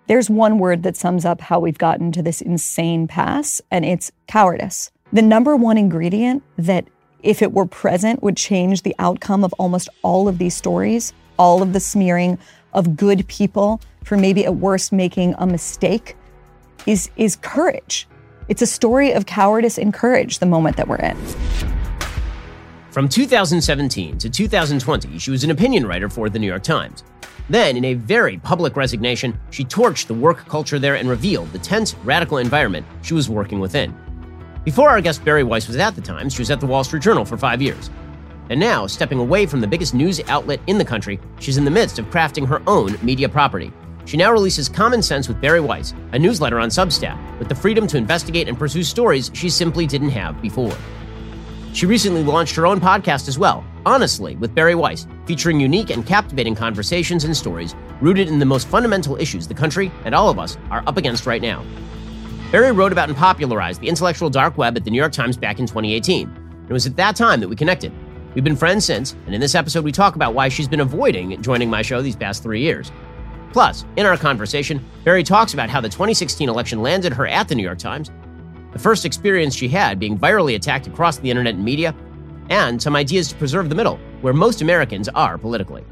There's one word that sums up how we've gotten to this insane pass, and it's cowardice. The number one ingredient that, if it were present, would change the outcome of almost all of these stories, all of the smearing of good people for maybe at worst making a mistake, is courage. It's a story of cowardice and courage, the moment that we're in. From 2017 to 2020, she was an opinion writer for The New York Times. Then, in a very public resignation, she torched the work culture there and revealed the tense, radical environment she was working within. Before our guest Bari Weiss was at the Times, she was at the Wall Street Journal for 5 years. And now, stepping away from the biggest news outlet in the country, she's in the midst of crafting her own media property. She now releases Common Sense with Bari Weiss, a newsletter on Substack, with the freedom to investigate and pursue stories she simply didn't have before. She recently launched her own podcast as well, Honestly, with Bari Weiss, featuring unique and captivating conversations and stories rooted in the most fundamental issues the country and all of us are up against right now. Bari wrote about and popularized the intellectual dark web at The New York Times back in 2018. It was at that time that we connected. We've been friends since, and in this episode we talk about why she's been avoiding joining my show these past 3 years. Plus, in our conversation, Bari talks about how the 2016 election landed her at The New York Times, the first experience she had being virally attacked across the internet and media, and some ideas to preserve the middle, where most Americans are politically.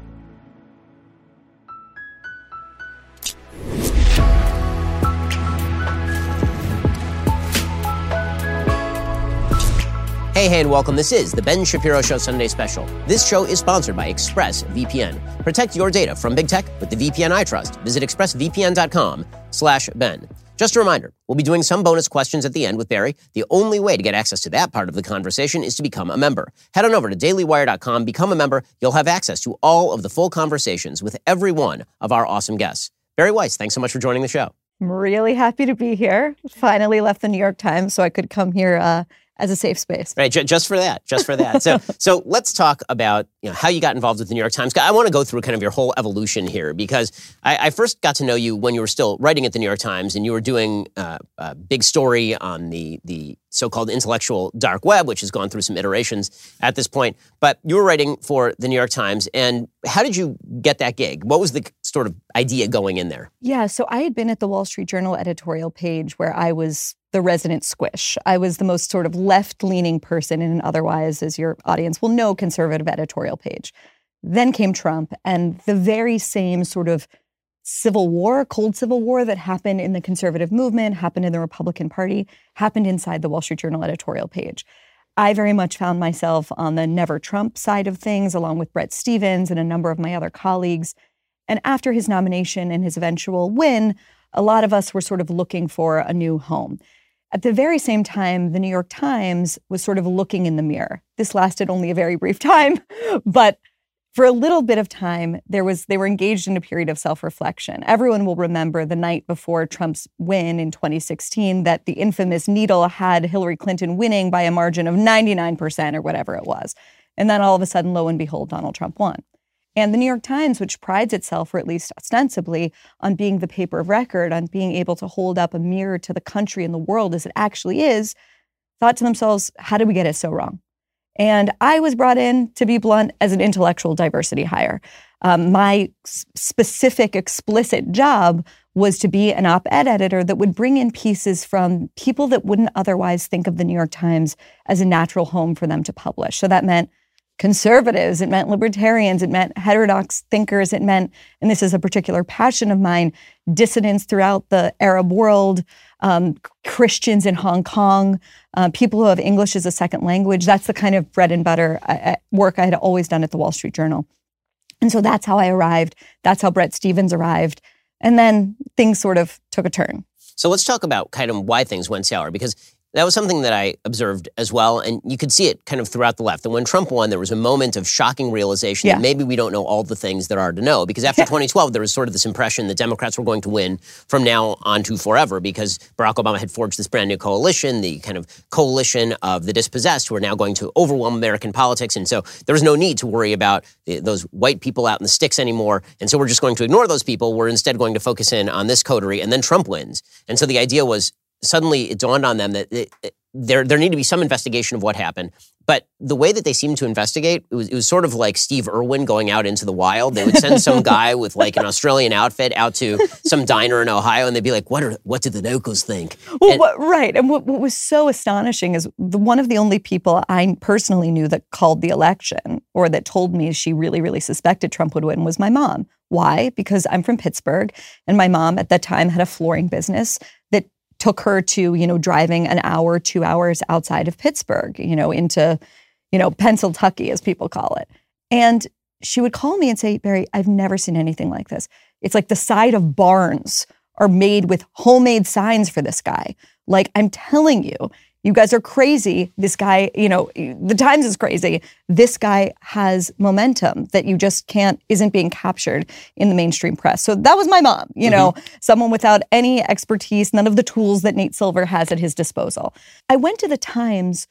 Hey, and welcome. This is the Ben Shapiro Show Sunday Special. This show is sponsored by ExpressVPN. Protect your data from big tech with the VPN I trust. Visit expressvpn.com/Ben. Just a reminder, we'll be doing some bonus questions at the end with Bari. The only way to get access to that part of the conversation is to become a member. Head on over to dailywire.com, become a member. You'll have access to all of the full conversations with every one of our awesome guests. Bari Weiss, thanks so much for joining the show. I'm really happy to be here. Finally left the New York Times so I could come here as a safe space. Right, just for that. So let's talk about how you got involved with the New York Times. I want to go through kind of your whole evolution here because I first got to know you when you were still writing at the New York Times and you were doing a big story on the so-called intellectual dark web, which has gone through some iterations at this point. But you were writing for the New York Times, and how did you get that gig? What was the sort of idea going in there? Yeah, so I had been at the Wall Street Journal editorial page where I was the resident squish. I was the most sort of left-leaning person in an otherwise, as your audience will know, conservative editorial page. Then came Trump, and the very same sort of civil war, cold civil war that happened in the conservative movement, happened in the Republican Party, happened inside the Wall Street Journal editorial page. I very much found myself on the never Trump side of things, along with Bret Stephens and a number of my other colleagues. And after his nomination and his eventual win, a lot of us were sort of looking for a new home. At the very same time, the New York Times was sort of looking in the mirror. This lasted only a very brief time, but for a little bit of time, they were engaged in a period of self-reflection. Everyone will remember the night before Trump's win in 2016 that the infamous needle had Hillary Clinton winning by a margin of 99% or whatever it was. And then all of a sudden, lo and behold, Donald Trump won. And the New York Times, which prides itself, or at least ostensibly, on being the paper of record, on being able to hold up a mirror to the country and the world as it actually is, thought to themselves, how did we get it so wrong? And I was brought in, to be blunt, as an intellectual diversity hire. My specific, explicit job was to be an op-ed editor that would bring in pieces from people that wouldn't otherwise think of the New York Times as a natural home for them to publish. So that meant conservatives, it meant libertarians, it meant heterodox thinkers, it meant, and this is a particular passion of mine, dissidents throughout the Arab world, Christians in Hong Kong, people who have English as a second language. That's the kind of bread and butter work I had always done at the Wall Street Journal. And so that's how I arrived. That's how Bret Stephens arrived. And then things sort of took a turn. So let's talk about kind of why things went sour, because that was something that I observed as well, and you could see it kind of throughout the left. And when Trump won, there was a moment of shocking realization that maybe we don't know all the things there are to know. Because after 2012, there was sort of this impression that Democrats were going to win from now on to forever because Barack Obama had forged this brand new coalition, the kind of coalition of the dispossessed who are now going to overwhelm American politics. And so there was no need to worry about those white people out in the sticks anymore. And so we're just going to ignore those people. We're instead going to focus in on this coterie, and then Trump wins. And so the idea was, suddenly it dawned on them that there need to be some investigation of what happened, But the way that they seemed to investigate, it was sort of like Steve Irwin going out into the wild. They would send some guy with like an Australian outfit out to some diner in Ohio, and they'd be like, what did the locals think? Well, right. And what was so astonishing is one of the only people I personally knew that called the election or that told me she really, really suspected Trump would win was my mom. Why? Because I'm from Pittsburgh, and my mom at that time had a flooring business that took her to, driving an hour, 2 hours outside of Pittsburgh, into, Pennsyltucky, as people call it. And she would call me and say, Bari, I've never seen anything like this. It's like the side of barns are made with homemade signs for this guy. Like, I'm telling you, you guys are crazy. This guy, the Times is crazy. This guy has momentum that you just isn't being captured in the mainstream press. So that was my mom, someone without any expertise, none of the tools that Nate Silver has at his disposal. I went to the Times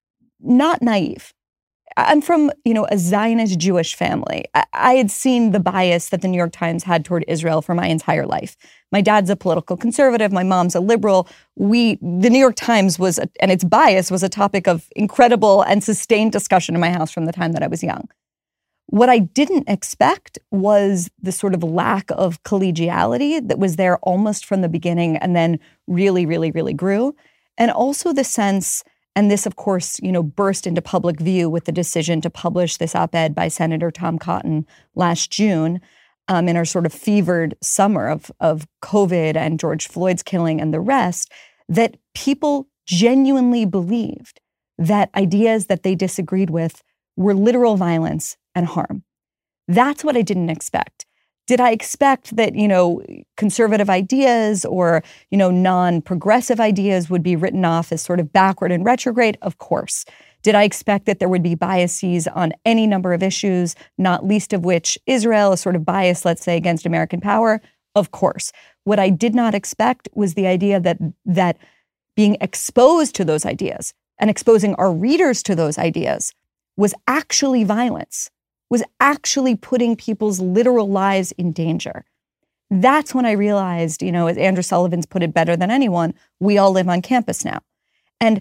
not naive. I'm from, a Zionist Jewish family. I had seen the bias that the New York Times had toward Israel for my entire life. My dad's a political conservative. My mom's a liberal. The New York Times and its bias was a topic of incredible and sustained discussion in my house from the time that I was young. What I didn't expect was the sort of lack of collegiality that was there almost from the beginning and then really, really, really grew. And also the sense, and this, of course, burst into public view with the decision to publish this op-ed by Senator Tom Cotton last June in our sort of fevered summer of COVID and George Floyd's killing and the rest, that people genuinely believed that ideas that they disagreed with were literal violence and harm. That's what I didn't expect. Did I expect that, conservative ideas or, non-progressive ideas would be written off as sort of backward and retrograde? Of course. Did I expect that there would be biases on any number of issues, not least of which Israel, a sort of bias, let's say, against American power? Of course. What I did not expect was the idea that being exposed to those ideas and exposing our readers to those ideas was actually violence, was actually putting people's literal lives in danger. That's when I realized, as Andrew Sullivan's put it better than anyone, we all live on campus now. And,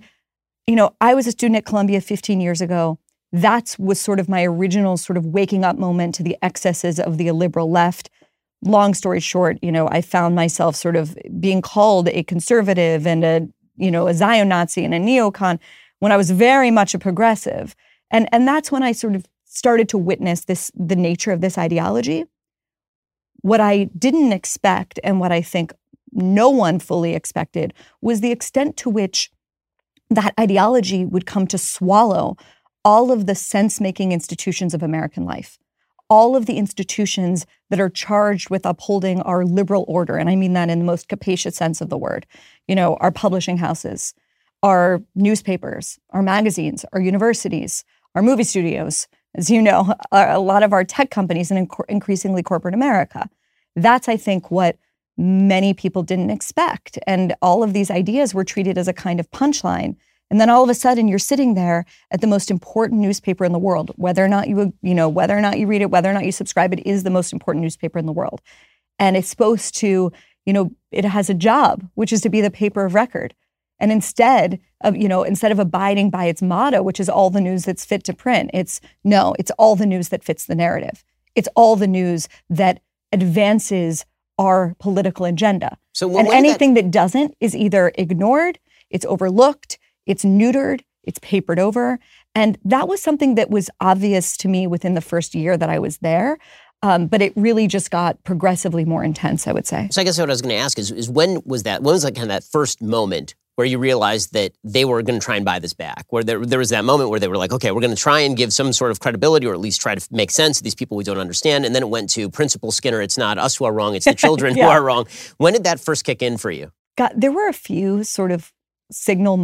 I was a student at Columbia 15 years ago. That was sort of my original sort of waking up moment to the excesses of the illiberal left. Long story short, I found myself sort of being called a conservative and a Zion Nazi and a neocon when I was very much a progressive. And that's when I sort of started to witness the nature of this ideology. What I didn't expect, and what I think no one fully expected, was the extent to which that ideology would come to swallow all of the sense-making institutions of American life, all of the institutions that are charged with upholding our liberal order. And I mean that in the most capacious sense of the word. Our publishing houses, our newspapers, our magazines, our universities, our movie studios, as you know, a lot of our tech companies and increasingly corporate America. That's, I think, what many people didn't expect. And all of these ideas were treated as a kind of punchline. And then all of a sudden you're sitting there at the most important newspaper in the world, whether or not you read it, whether or not you subscribe, it is the most important newspaper in the world. And it's supposed to, it has a job, which is to be the paper of record. And instead of abiding by its motto, which is all the news that's fit to print, it's all the news that fits the narrative. It's all the news that advances our political agenda. And anything that doesn't is either ignored, it's overlooked, it's neutered, it's papered over. And that was something that was obvious to me within the first year that I was there. But it really just got progressively more intense, I would say. So I guess what I was going to ask is when was like kind of that first moment where you realized that they were going to try and buy this back, where there was that moment where they were like, okay, we're going to try and give some sort of credibility or at least try to make sense of these people we don't understand. And then it went to Principal Skinner, it's not us who are wrong, it's the children who are wrong. When did that first kick in for you? There were a few sort of signal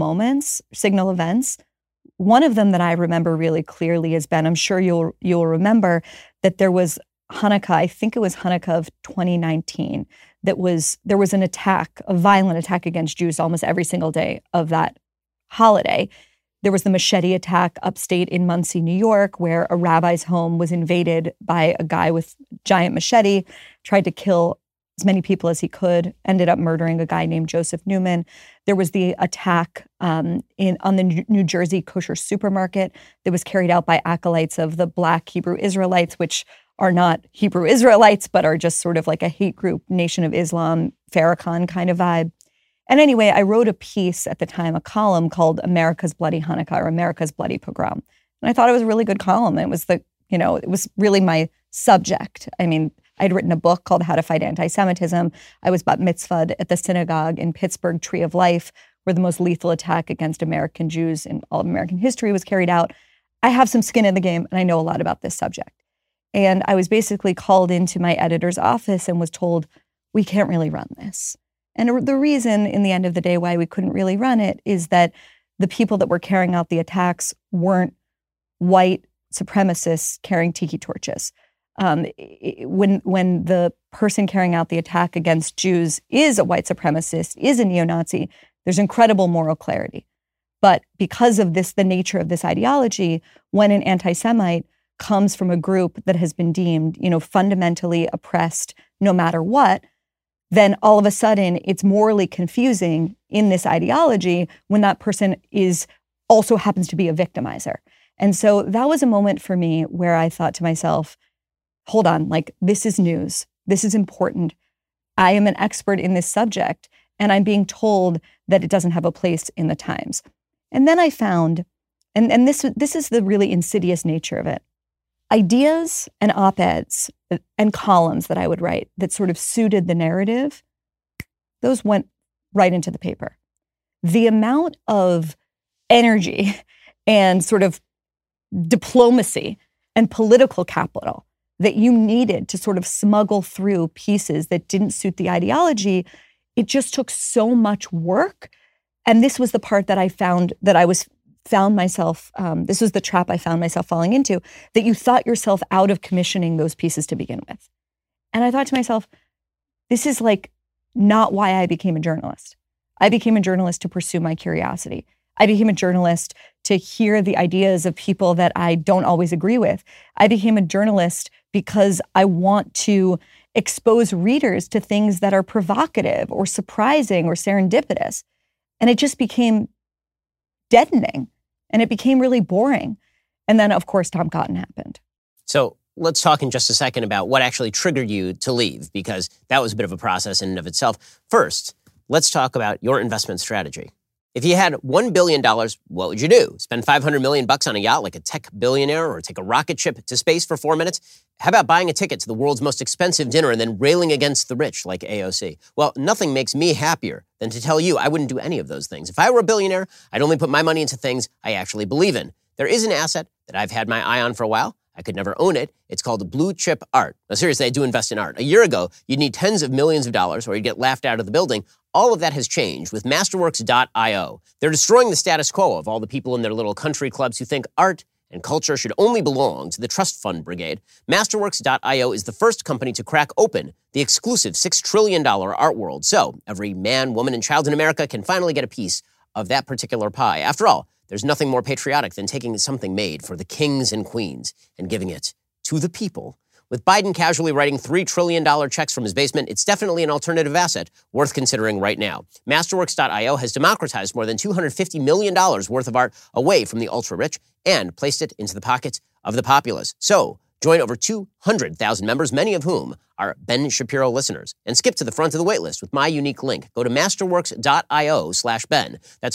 events. One of them that I remember really clearly has been, I'm sure you'll remember, that there was Hanukkah, I think it was Hanukkah of 2019, there was an attack, a violent attack against Jews almost every single day of that holiday. There was the machete attack upstate in Muncie, New York, where a rabbi's home was invaded by a guy with giant machete, tried to kill as many people as he could, ended up murdering a guy named Joseph Newman. There was the attack on the New Jersey kosher supermarket that was carried out by acolytes of the Black Hebrew Israelites, which are not Hebrew Israelites, but are just sort of like a hate group, Nation of Islam, Farrakhan kind of vibe. And anyway, I wrote a piece at the time, a column called America's Bloody Hanukkah or America's Bloody Pogrom. And I thought it was a really good column. It was it was really my subject. I mean, I'd written a book called How to Fight Anti-Semitism. I was bat mitzvahed at the synagogue in Pittsburgh, Tree of Life, where the most lethal attack against American Jews in all of American history was carried out. I have some skin in the game, and I know a lot about this subject. And I was basically called into my editor's office and was told, we can't really run this. And the reason, in the end of the day, why we couldn't really run it is that the people that were carrying out the attacks weren't white supremacists carrying tiki torches. When the person carrying out the attack against Jews is a white supremacist, is a neo-Nazi, there's incredible moral clarity. But because of the nature of this ideology, when an anti-Semite comes from a group that has been deemed, fundamentally oppressed no matter what, then all of a sudden it's morally confusing in this ideology when that person also happens to be a victimizer. And so that was a moment for me where I thought to myself, hold on, this is news. This is important. I am an expert in this subject, and I'm being told that it doesn't have a place in the Times. And then I found, and this is the really insidious nature of it, ideas and op-eds and columns that I would write that sort of suited the narrative, those went right into the paper. The amount of energy and sort of diplomacy and political capital that you needed to sort of smuggle through pieces that didn't suit the ideology, it just took so much work. And this was the part that I found that this was the trap I found myself falling into, that you thought yourself out of commissioning those pieces to begin with. And I thought to myself, this is not why I became a journalist. I became a journalist to pursue my curiosity. I became a journalist to hear the ideas of people that I don't always agree with. I became a journalist because I want to expose readers to things that are provocative or surprising or serendipitous. And it just became deadening, and it became really boring. And then, of course, Tom Cotton happened. So let's talk in just a second about what actually triggered you to leave, because that was a bit of a process in and of itself. First, let's talk about your investment strategy. If you had $1 billion, what would you do? Spend $500 million on a yacht like a tech billionaire, or take a rocket ship to space for 4 minutes? How about buying a ticket to the world's most expensive dinner and then railing against the rich like AOC? Well, nothing makes me happier than to tell you I wouldn't do any of those things. If I were a billionaire, I'd only put my money into things I actually believe in. There is an asset that I've had my eye on for a while. I could never own it. It's called blue chip art. Now, seriously, I do invest in art. A year ago, you'd need tens of millions of dollars or you'd get laughed out of the building. All of that has changed with Masterworks.io. They're destroying the status quo of all the people in their little country clubs who think art and culture should only belong to the trust fund brigade. Masterworks.io is the first company to crack open the exclusive $6 trillion art world. So every man, woman, and child in America can finally get a piece of that particular pie. After all, there's nothing more patriotic than taking something made for the kings and queens and giving it to the people. With Biden casually writing $3 trillion checks from his basement, it's definitely an alternative asset worth considering right now. Masterworks.io has democratized more than $250 million worth of art away from the ultra-rich and placed it into the pockets of the populace. So join over 200,000 members, many of whom are Ben Shapiro listeners, and skip to the front of the waitlist with my unique link. Go to masterworks.io/Ben. That's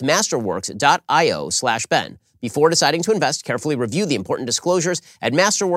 masterworks.io/Ben. Before deciding to invest, carefully review the important disclosures at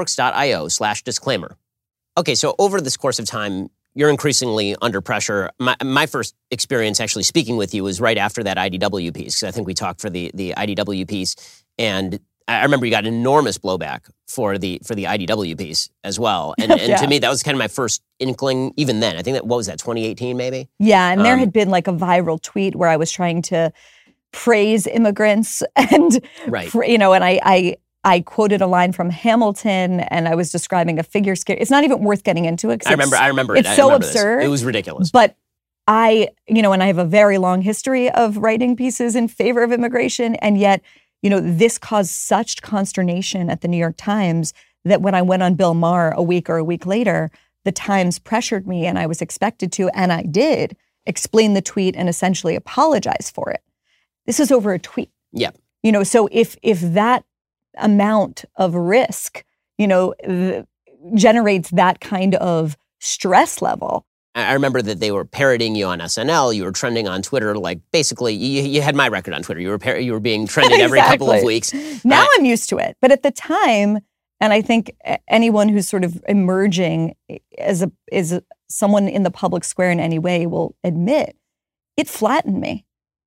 masterworks.io/disclaimer. Okay, so over this course of time, you're increasingly under pressure. My first experience actually speaking with you was right after that IDW piece, because I think we talked for the IDW piece, and I remember you got enormous blowback for the IDW piece as well. And to me, that was kind of my first inkling even then. I think what was that, 2018 maybe? Yeah, and there had been like a viral tweet where I was trying to praise immigrants and, right. And I quoted a line from Hamilton, and I was describing a figure skater. It's not even worth getting into it. I remember it's so absurd. It was ridiculous. But and I have a very long history of writing pieces in favor of immigration, and yet, this caused such consternation at the New York Times that when I went on Bill Maher a week later, the Times pressured me, and I was expected to, and I did, explain the tweet and essentially apologize for it. This is over a tweet. Yeah. So if that amount of risk, generates that kind of stress level. I remember that they were parroting you on SNL. You were trending on Twitter. Like, basically, you had my record on Twitter. You were being trending every couple of weeks. Now I'm used to it. But at the time, and I think anyone who's sort of emerging as someone in the public square in any way will admit, it flattened me.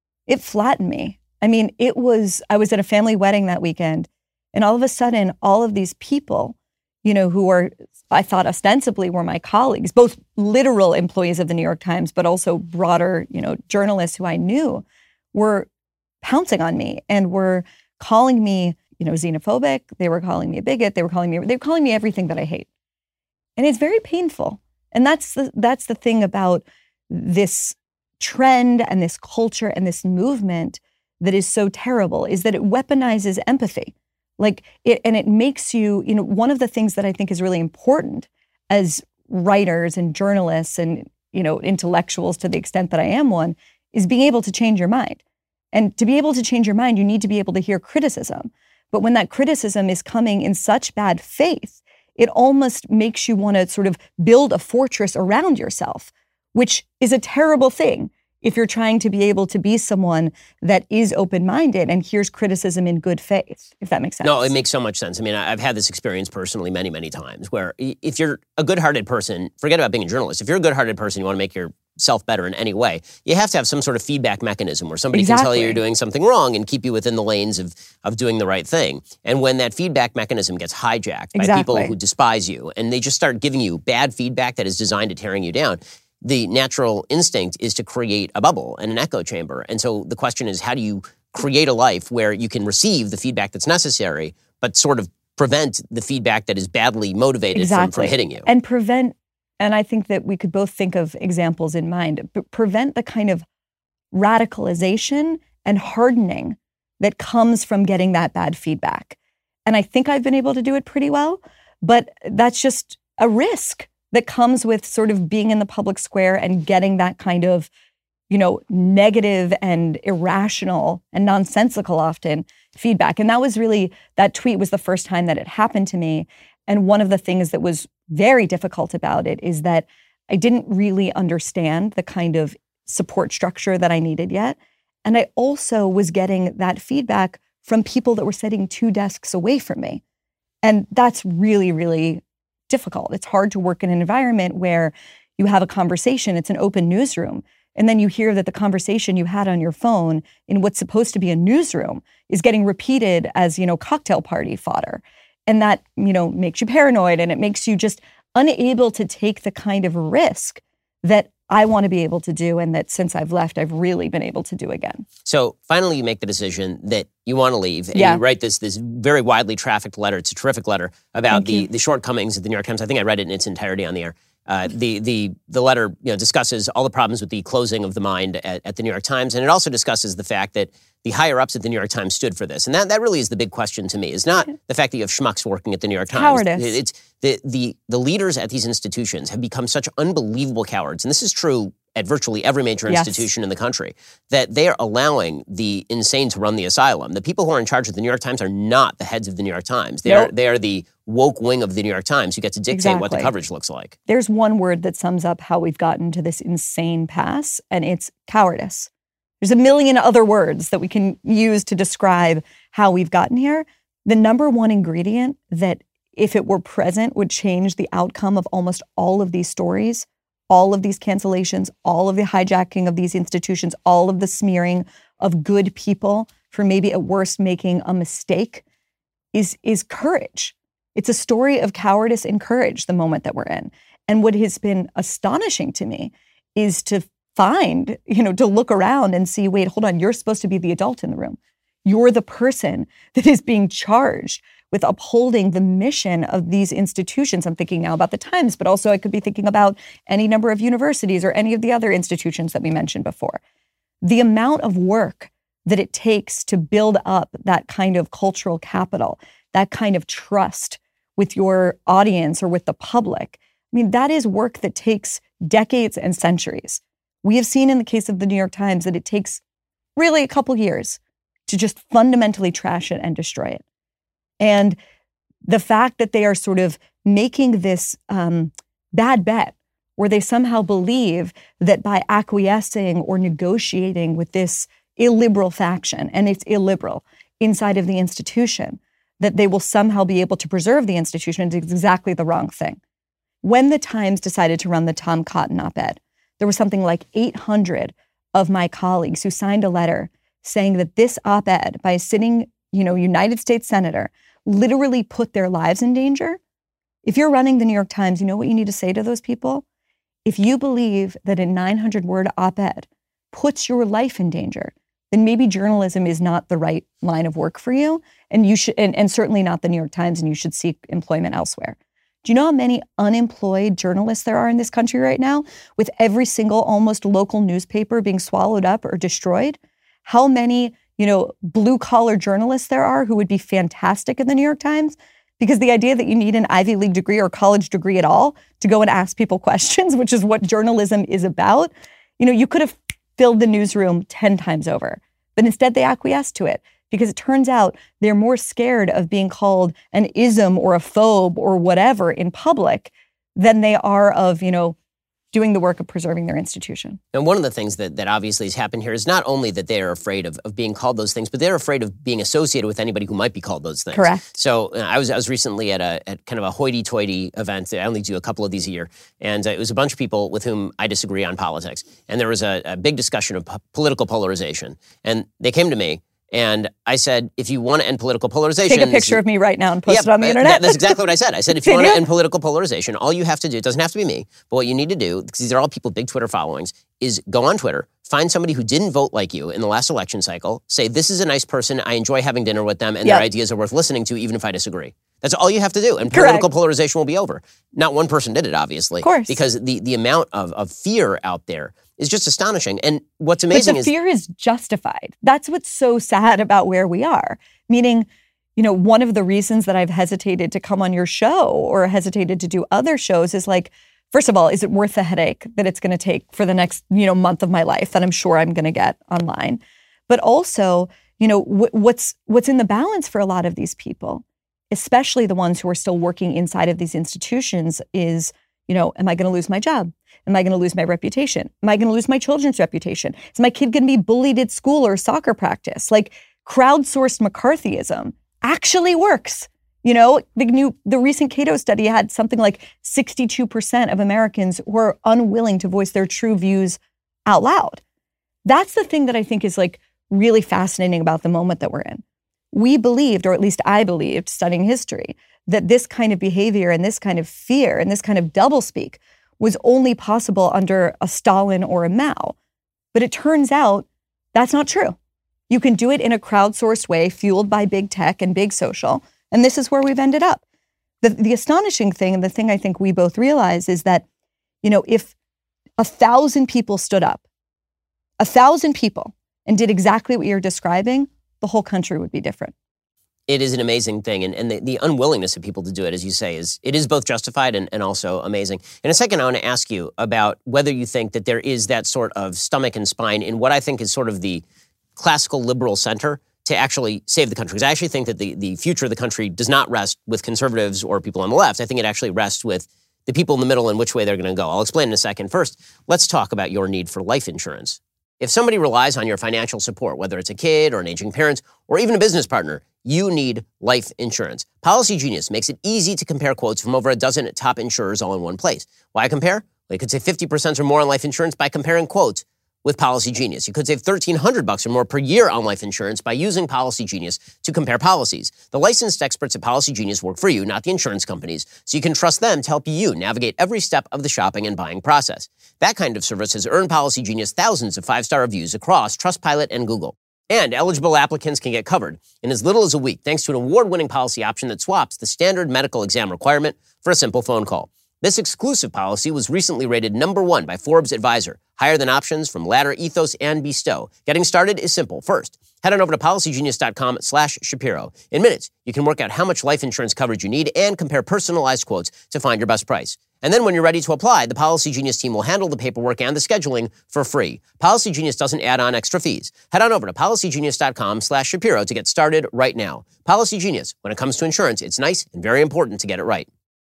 I mean, I was at a family wedding that weekend, and all of a sudden, all of these people, who are, I thought ostensibly were my colleagues, both literal employees of the New York Times, but also broader, journalists who I knew, were pouncing on me and were calling me, xenophobic. They were calling me a bigot. They were calling me everything that I hate. And it's very painful. And that's the thing about this trend and this culture and this movement that is so terrible, is that it weaponizes empathy. It makes you, one of the things that I think is really important as writers and journalists and, intellectuals, to the extent that I am one, is being able to change your mind. And to be able to change your mind, you need to be able to hear criticism. But when that criticism is coming in such bad faith, it almost makes you want to sort of build a fortress around yourself, which is a terrible thing if you're trying to be able to be someone that is open-minded and hears criticism in good faith, if that makes sense. No, it makes so much sense. I mean, I've had this experience personally many, many times where if you're a good-hearted person, forget about being a journalist. If you're a good-hearted person, you want to make yourself better in any way, you have to have some sort of feedback mechanism where somebody can tell you you're doing something wrong and keep you within the lanes of doing the right thing. And when that feedback mechanism gets hijacked by people who despise you and they just start giving you bad feedback that is designed to tearing you down, the natural instinct is to create a bubble and an echo chamber. And so the question is, how do you create a life where you can receive the feedback that's necessary, but sort of prevent the feedback that is badly motivated from hitting you? And I think that we could both think of examples in mind, but prevent the kind of radicalization and hardening that comes from getting that bad feedback. And I think I've been able to do it pretty well, but that's just a risk that comes with sort of being in the public square and getting that kind of, negative and irrational and nonsensical often feedback. And that tweet was the first time that it happened to me. And one of the things that was very difficult about it is that I didn't really understand the kind of support structure that I needed yet. And I also was getting that feedback from people that were sitting 2 desks away from me. And that's really, really difficult. It's hard to work in an environment where you have a conversation, it's an open newsroom, and then you hear that the conversation you had on your phone in what's supposed to be a newsroom is getting repeated as, cocktail party fodder. And that, makes you paranoid, and it makes you just unable to take the kind of risk that I want to be able to do, and that since I've left, I've really been able to do again. So finally, you make the decision that you want to leave, and you write this very widely trafficked letter. It's a terrific letter about the shortcomings of the New York Times. I think I read it in its entirety on the air. The letter discusses all the problems with the closing of the mind at the New York Times, and it also discusses the fact that the higher-ups at the New York Times stood for this. And that really is the big question to me, is not the fact that you have schmucks working at the New York Times. Cowardice. It's the leaders at these institutions have become such unbelievable cowards, and this is true at virtually every major institution in the country, that they are allowing the insane to run the asylum. The people who are in charge of the New York Times are not the heads of the New York Times. They are the woke wing of the New York Times who get to dictate what the coverage looks like. There's one word that sums up how we've gotten to this insane pass, and it's cowardice. There's a million other words that we can use to describe how we've gotten here. The number one ingredient that, if it were present, would change the outcome of almost all of these stories, all of these cancellations, all of the hijacking of these institutions, all of the smearing of good people for maybe at worst making a mistake, is courage. It's a story of cowardice and courage, the moment that we're in. And what has been astonishing to me is to find, to look around and see, wait, hold on, you're supposed to be the adult in the room. You're the person that is being charged with upholding the mission of these institutions. I'm thinking now about the Times, but also I could be thinking about any number of universities or any of the other institutions that we mentioned before. The amount of work that it takes to build up that kind of cultural capital, that kind of trust with your audience or with the public, I mean, that is work that takes decades and centuries. We have seen in the case of the New York Times that it takes really a couple years to just fundamentally trash it and destroy it. And the fact that they are sort of making this bad bet where they somehow believe that by acquiescing or negotiating with this illiberal faction, and it's illiberal, inside of the institution, that they will somehow be able to preserve the institution is exactly the wrong thing. When the Times decided to run the Tom Cotton op-ed, there was something like 800 of my colleagues who signed a letter saying that this op-ed by a sitting, United States senator literally put their lives in danger. If you're running the New York Times, you know what you need to say to those people? If you believe that a 900-word op-ed puts your life in danger, then maybe journalism is not the right line of work for you, and you should, and certainly not the New York Times, and you should seek employment elsewhere. Do you know how many unemployed journalists there are in this country right now, with every single almost local newspaper being swallowed up or destroyed? How many, blue-collar journalists there are who would be fantastic in the New York Times? Because the idea that you need an Ivy League degree or college degree at all to go and ask people questions, which is what journalism is about, you could have filled the newsroom 10 times over. But instead they acquiesced to it because it turns out they're more scared of being called an ism or a phobe or whatever in public than they are of, doing the work of preserving their institution. And one of the things that obviously has happened here is not only that they are afraid of being called those things, but they're afraid of being associated with anybody who might be called those things. Correct. So I was recently at kind of a hoity-toity event. I only do a couple of these a year. And it was a bunch of people with whom I disagree on politics. And there was a big discussion of political polarization. And they came to me. And I said, if you want to end political polarization... Take a picture of me right now and post it on the internet. That's exactly what I said. I said, if you want to end political polarization, all you have to do, it doesn't have to be me, but what you need to do, because these are all people with big Twitter followings, is go on Twitter, find somebody who didn't vote like you in the last election cycle, say, this is a nice person, I enjoy having dinner with them, and their ideas are worth listening to, even if I disagree. That's all you have to do, and political polarization will be over. Not one person did it, obviously. Of course. Because the amount of fear out there is just astonishing. And what's amazing is... But the fear is justified. That's what's so sad about where we are. Meaning, one of the reasons that I've hesitated to come on your show or hesitated to do other shows is like, first of all, is it worth the headache that it's going to take for the next, month of my life that I'm sure I'm going to get online? But also, what's in the balance for a lot of these people, especially the ones who are still working inside of these institutions, is, am I going to lose my job? Am I going to lose my reputation? Am I going to lose my children's reputation? Is my kid going to be bullied at school or soccer practice? Like, crowdsourced McCarthyism actually works. The recent Cato study had something like 62% of Americans who are unwilling to voice their true views out loud. That's the thing that I think is like really fascinating about the moment that we're in. We believed, or at least I believed, studying history, that this kind of behavior and this kind of fear and this kind of doublespeak was only possible under a Stalin or a Mao. But it turns out that's not true. You can do it in a crowdsourced way, fueled by big tech and big social, and this is where we've ended up. The astonishing thing, and the thing I think we both realize, is that, if 1,000 people stood up, 1,000 people, and did exactly what you're describing, the whole country would be different. It is an amazing thing. And the unwillingness of people to do it, as you say, is both justified and also amazing. In a second, I want to ask you about whether you think that there is that sort of stomach and spine in what I think is sort of the classical liberal center to actually save the country. Because I actually think that the future of the country does not rest with conservatives or people on the left. I think it actually rests with the people in the middle and which way they're going to go. I'll explain in a second. First, let's talk about your need for life insurance. If somebody relies on your financial support, whether it's a kid or an aging parent or even a business partner, you need life insurance. Policy Genius makes it easy to compare quotes from over a dozen top insurers all in one place. Why compare? Well, you could save 50% or more on life insurance by comparing quotes with Policy Genius. You could save $1,300 or more per year on life insurance by using Policy Genius to compare policies. The licensed experts at Policy Genius work for you, not the insurance companies, so you can trust them to help you navigate every step of the shopping and buying process. That kind of service has earned Policy Genius thousands of 5-star reviews across Trustpilot and Google. And eligible applicants can get covered in as little as a week thanks to an award-winning policy option that swaps the standard medical exam requirement for a simple phone call. This exclusive policy was recently rated #1 by Forbes Advisor, higher than options from Ladder, Ethos, and Bestow. Getting started is simple. First, head on over to PolicyGenius.com/Shapiro. In minutes, you can work out how much life insurance coverage you need and compare personalized quotes to find your best price. And then when you're ready to apply, the Policy Genius team will handle the paperwork and the scheduling for free. Policy Genius doesn't add on extra fees. Head on over to policygenius.com/Shapiro to get started right now. Policy Genius, when it comes to insurance, it's nice and very important to get it right.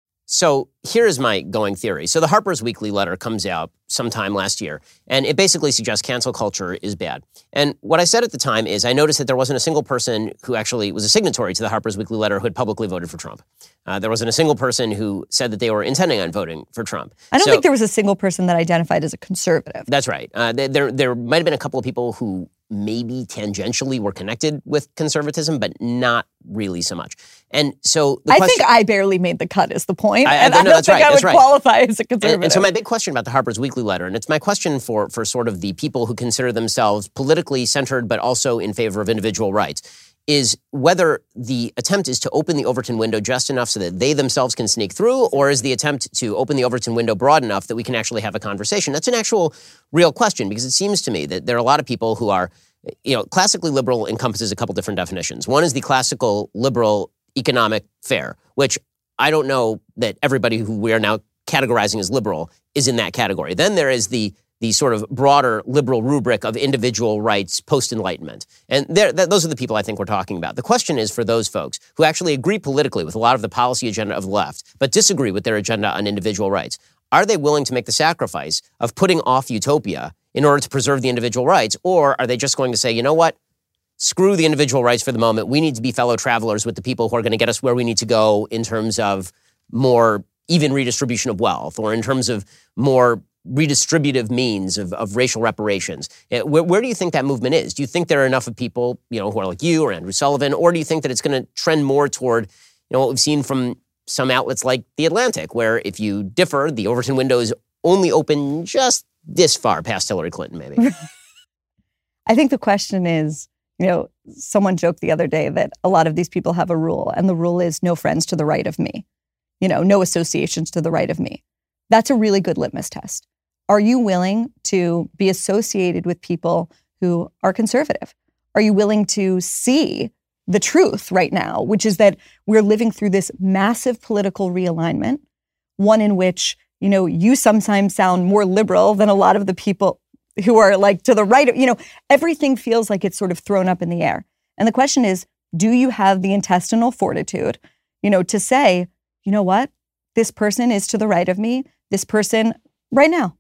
So here is my going theory. So the Harper's Weekly letter comes out sometime last year, and it basically suggests cancel culture is bad. And what I said at the time is I noticed that there wasn't a single person who actually was a signatory to the Harper's Weekly letter who had publicly voted for Trump. There wasn't a single person who said that they were intending on voting for Trump. I don't think there was a single person that identified as a conservative. That's right. There might have been a couple of people who maybe tangentially were connected with conservatism, but not really so much. And so I think I barely made the cut is the point. I don't think right, I would qualify as a conservative. And so my big question about the Harper's Weekly letter, and it's my question for sort of the people who consider themselves politically centered but also in favor of individual rights, is whether the attempt is to open the Overton window just enough so that they themselves can sneak through, or is the attempt to open the Overton window broad enough that we can actually have a conversation? That's an actual real question, because it seems to me that there are a lot of people who are, classically liberal encompasses a couple different definitions. One is the classical liberal economic fare, which I don't know that everybody who we are now categorizing as liberal is in that category. Then there is the sort of broader liberal rubric of individual rights post-Enlightenment. And those are the people I think we're talking about. The question is for those folks who actually agree politically with a lot of the policy agenda of the left, but disagree with their agenda on individual rights. Are they willing to make the sacrifice of putting off utopia in order to preserve the individual rights? Or are they just going to say, you know what? Screw the individual rights for the moment. We need to be fellow travelers with the people who are going to get us where we need to go in terms of more even redistribution of wealth, or in terms of more redistributive means of racial reparations. Where do you think that movement is? Do you think there are enough of people, who are like you or Andrew Sullivan, or do you think that it's going to trend more toward, what we've seen from some outlets like The Atlantic, where if you differ, the Overton window is only open just this far past Hillary Clinton, maybe? I think the question is, someone joked the other day that a lot of these people have a rule, and the rule is no friends to the right of me, no associations to the right of me. That's a really good litmus test. Are you willing to be associated with people who are conservative? Are you willing to see the truth right now, which is that we're living through this massive political realignment, one in which, you sometimes sound more liberal than a lot of the people who are like to the right of, everything feels like it's sort of thrown up in the air. And the question is, do you have the intestinal fortitude, to say, you know what, this person is to the right of me, this person right now.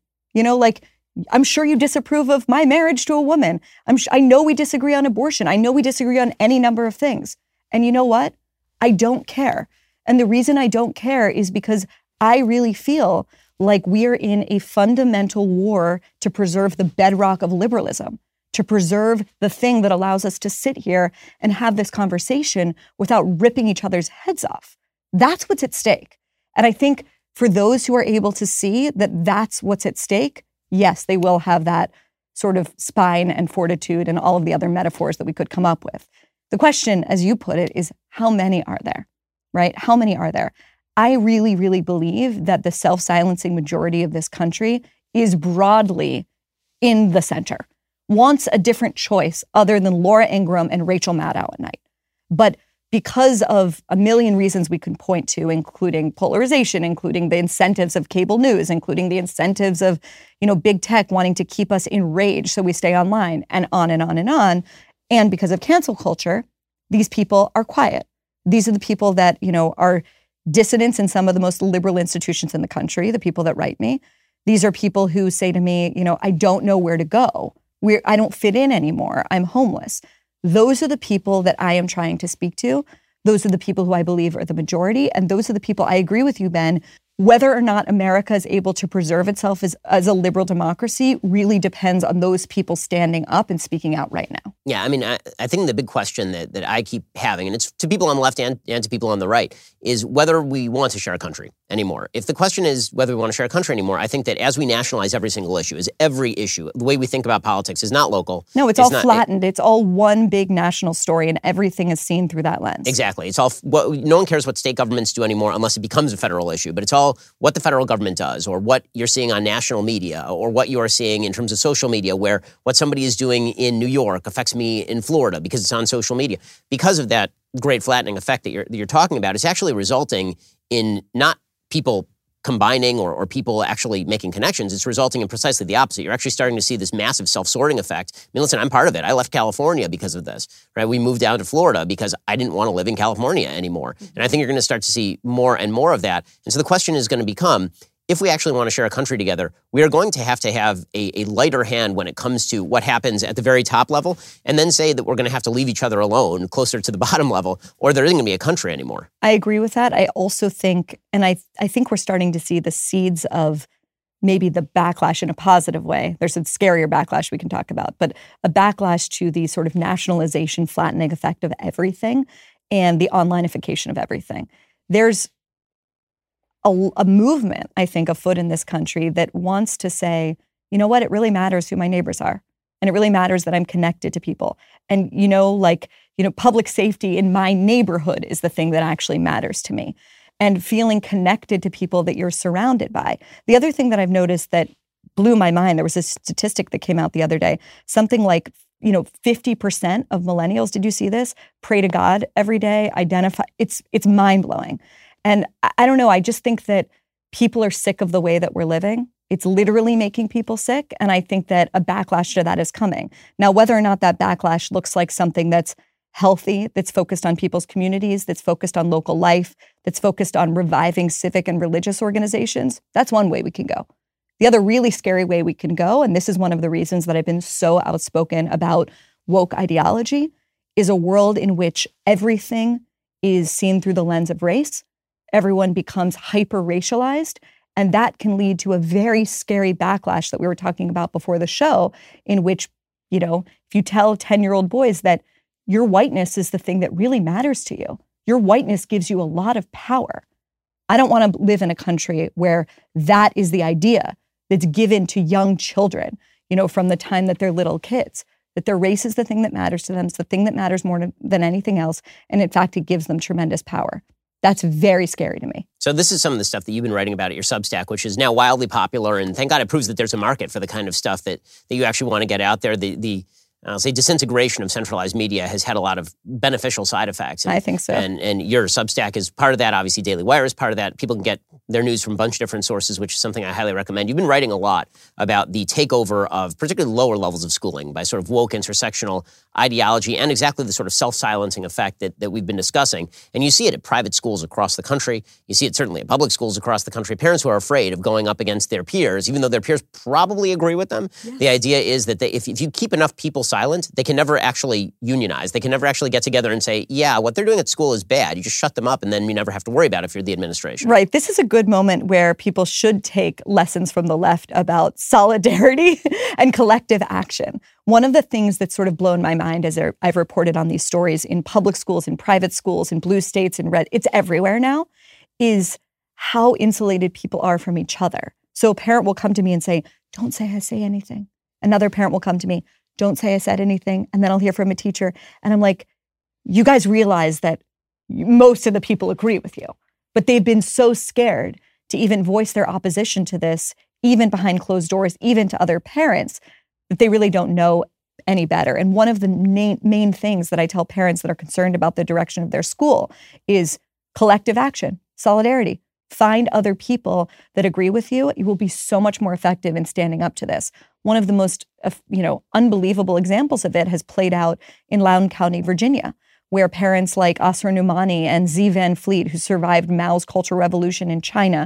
I'm sure you disapprove of my marriage to a woman. I know we disagree on abortion. I know we disagree on any number of things. And you know what? I don't care. And the reason I don't care is because I really feel like we're in a fundamental war to preserve the bedrock of liberalism, to preserve the thing that allows us to sit here and have this conversation without ripping each other's heads off. That's what's at stake. And I think for those who are able to see that that's what's at stake, yes, they will have that sort of spine and fortitude and all of the other metaphors that we could come up with. The question, as you put it, is how many are there, right? How many are there? I really, really believe that the self-silencing majority of this country is broadly in the center, wants a different choice other than Laura Ingraham and Rachel Maddow at night. But because of a million reasons we can point to, including polarization, including the incentives of cable news, including the incentives of, big tech wanting to keep us enraged so we stay online, and on and on and on. And because of cancel culture, these people are quiet. These are the people that, are dissidents in some of the most liberal institutions in the country, the people that write me. These are people who say to me, I don't know where to go. I don't fit in anymore. I'm homeless. Those are the people that I am trying to speak to. Those are the people who I believe are the majority. And those are the people, I agree with you, Ben, whether or not America is able to preserve itself as a liberal democracy really depends on those people standing up and speaking out right now. Yeah, I think the big question that I keep having, and it's to people on the left and to people on the right, is whether we want to share a country anymore. If the question is whether we want to share a country anymore, I think that as we nationalize every single issue, the way we think about politics is not local. No, it's all flattened. It's all one big national story, and everything is seen through that lens. Exactly. It's all. No one cares what state governments do anymore unless it becomes a federal issue. But it's all what the federal government does, or what you're seeing on national media, or what you are seeing in terms of social media, where what somebody is doing in New York affects me in Florida because it's on social media. Because of that great flattening effect that you're talking about, it's actually resulting in not people combining or people actually making connections, it's resulting in precisely the opposite. You're actually starting to see this massive self-sorting effect. I mean, listen, I'm part of it. I left California because of this, right? We moved down to Florida because I didn't want to live in California anymore. And I think you're going to start to see more and more of that. And so the question is going to become, if we actually want to share a country together, we are going to have a lighter hand when it comes to what happens at the very top level, and then say that we're going to have to leave each other alone closer to the bottom level, or there isn't going to be a country anymore. I agree with that. I also think, and I think we're starting to see the seeds of maybe the backlash in a positive way. There's a scarier backlash we can talk about, but a backlash to the sort of nationalization, flattening effect of everything and the onlineification of everything. There's a movement, I think, afoot in this country that wants to say, you know what, it really matters who my neighbors are. And it really matters that I'm connected to people. And, public safety in my neighborhood is the thing that actually matters to me. And feeling connected to people that you're surrounded by. The other thing that I've noticed that blew my mind, there was a statistic that came out the other day, something like 50% of millennials, did you see this? Pray to God every day, identify. It's mind-blowing. And I don't know, I just think that people are sick of the way that we're living. It's literally making people sick. And I think that a backlash to that is coming. Now, whether or not that backlash looks like something that's healthy, that's focused on people's communities, that's focused on local life, that's focused on reviving civic and religious organizations, that's one way we can go. The other really scary way we can go, and this is one of the reasons that I've been so outspoken about woke ideology, is a world in which everything is seen through the lens of race. Everyone becomes hyper-racialized, and that can lead to a very scary backlash that we were talking about before the show, in which, if you tell 10-year-old boys that your whiteness is the thing that really matters to you, your whiteness gives you a lot of power. I don't want to live in a country where that is the idea that's given to young children, from the time that they're little kids, that their race is the thing that matters to them. It's the thing that matters more than anything else. And in fact, it gives them tremendous power. That's very scary to me. So this is some of the stuff that you've been writing about at your Substack, which is now wildly popular. And thank God it proves that there's a market for the kind of stuff that you actually want to get out there. I'll say disintegration of centralized media has had a lot of beneficial side effects. I think so. And your Substack is part of that. Obviously, Daily Wire is part of that. People can get their news from a bunch of different sources, which is something I highly recommend. You've been writing a lot about the takeover of particularly lower levels of schooling by sort of woke intersectional ideology and exactly the sort of self-silencing effect that we've been discussing. And you see it at private schools across the country. You see it certainly at public schools across the country. Parents who are afraid of going up against their peers, even though their peers probably agree with them. Yes. The idea is that if you keep enough people silent, they can never actually unionize. They can never actually get together and say, yeah, what they're doing at school is bad. You just shut them up and then you never have to worry about it if you're the administration. Right. This is a good moment where people should take lessons from the left about solidarity and collective action. One of the things that's sort of blown my mind as I've reported on these stories in public schools, in private schools, in blue states, in red, it's everywhere now, is how insulated people are from each other. So a parent will come to me and say, don't say I say anything. Another parent will come to me, don't say I said anything. And then I'll hear from a teacher. And I'm like, you guys realize that most of the people agree with you. But they've been so scared to even voice their opposition to this, even behind closed doors, even to other parents, that they really don't know any better. And one of the main things that I tell parents that are concerned about the direction of their school is collective action, solidarity. Find other people that agree with you. You will be so much more effective in standing up to this. One of the most, unbelievable examples of it has played out in Loudoun County, Virginia, where parents like Asra Numani and Z Van Fleet, who survived Mao's Cultural Revolution in China,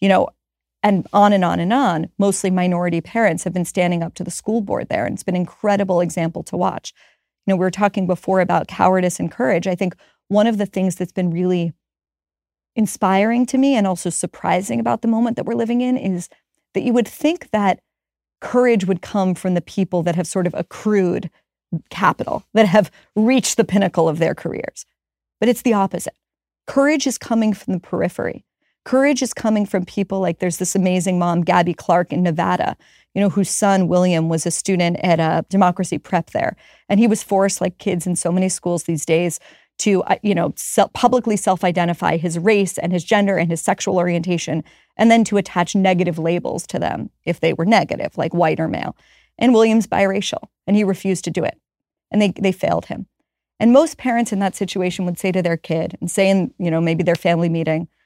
and on and on and on, mostly minority parents have been standing up to the school board there. And it's been an incredible example to watch. We were talking before about cowardice and courage. I think one of the things that's been really inspiring to me and also surprising about the moment that we're living in is that you would think that courage would come from the people that have sort of accrued capital, that have reached the pinnacle of their careers. But it's the opposite. Courage is coming from the periphery. Courage is coming from people like there's this amazing mom, Gabby Clark in Nevada, whose son, William, was a student at a democracy prep there. And he was forced, like kids in so many schools these days, to, publicly self-identify his race and his gender and his sexual orientation, and then to attach negative labels to them if they were negative, like white or male. And William's biracial, and he refused to do it. And they failed him. And most parents in that situation would say to their kid, and say in, maybe their family meeting,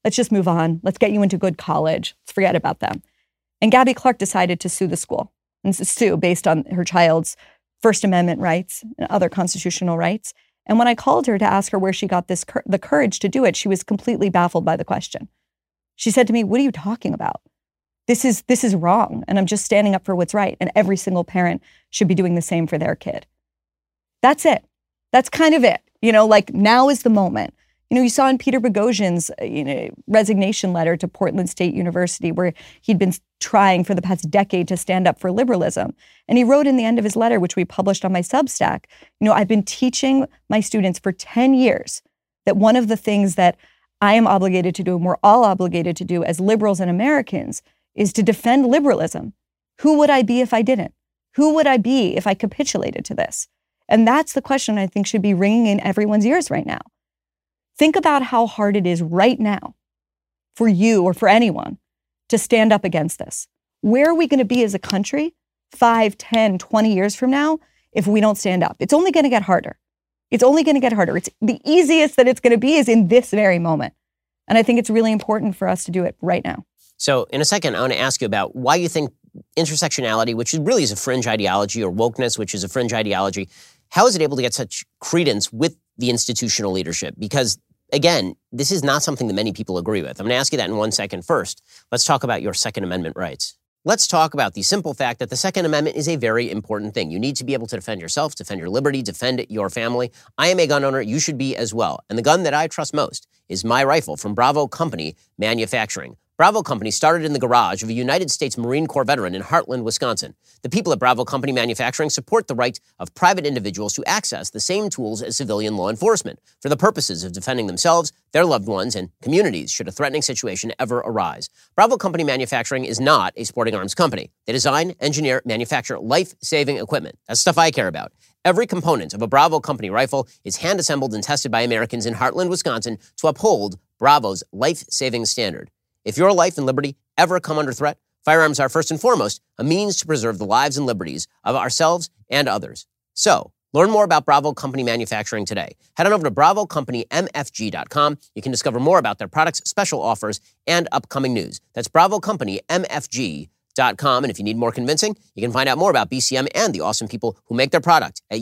Let's just move on. Let's get you into good college. Let's forget about them. And Gabby Clark decided to sue the school and sue based on her child's First Amendment rights and other constitutional rights. And when I called her to ask her where she got the courage to do it, she was completely baffled by the question. She said to me, "What are you talking about? This is wrong. And I'm just standing up for what's right. And every single parent should be doing the same for their kid." That's it. That's kind of it. Like now is the moment. You saw in Peter Boghossian's resignation letter to Portland State University, where he'd been trying for the past decade to stand up for liberalism. And he wrote in the end of his letter, which we published on my Substack, I've been teaching my students for 10 years that one of the things that I am obligated to do, and we're all obligated to do as liberals and Americans, is to defend liberalism. Who would I be if I didn't? Who would I be if I capitulated to this? And that's the question I think should be ringing in everyone's ears right now. Think about how hard it is right now for you or for anyone to stand up against this. Where are we going to be as a country 5, 10, 20 years from now if we don't stand up? It's only going to get harder. It's only going to get harder. It's the easiest that it's going to be is in this very moment. And I think it's really important for us to do it right now. So in a second, I want to ask you about why you think intersectionality, which really is a fringe ideology, or wokeness, which is a fringe ideology, how is it able to get such credence with the institutional leadership? Because, again, this is not something that many people agree with. I'm going to ask you that in 1 second. First, let's talk about your Second Amendment rights. Let's talk about the simple fact that the Second Amendment is a very important thing. You need to be able to defend yourself, defend your liberty, defend your family. I am a gun owner. You should be as well. And the gun that I trust most is my rifle from Bravo Company Manufacturing. Bravo Company started in the garage of a United States Marine Corps veteran in Heartland, Wisconsin. The people at Bravo Company Manufacturing support the right of private individuals to access the same tools as civilian law enforcement for the purposes of defending themselves, their loved ones, and communities should a threatening situation ever arise. Bravo Company Manufacturing is not a sporting arms company. They design, engineer, manufacture life-saving equipment. That's stuff I care about. Every component of a Bravo Company rifle is hand-assembled and tested by Americans in Heartland, Wisconsin to uphold Bravo's life-saving standard. If your life and liberty ever come under threat, firearms are first and foremost a means to preserve the lives and liberties of ourselves and others. So, learn more about Bravo Company Manufacturing today. Head on over to BravoCompanyMFG.com. You can discover more about their products, special offers, and upcoming news. That's BravoCompanyMFG.com. And if you need more convincing, you can find out more about BCM and the awesome people who make their product at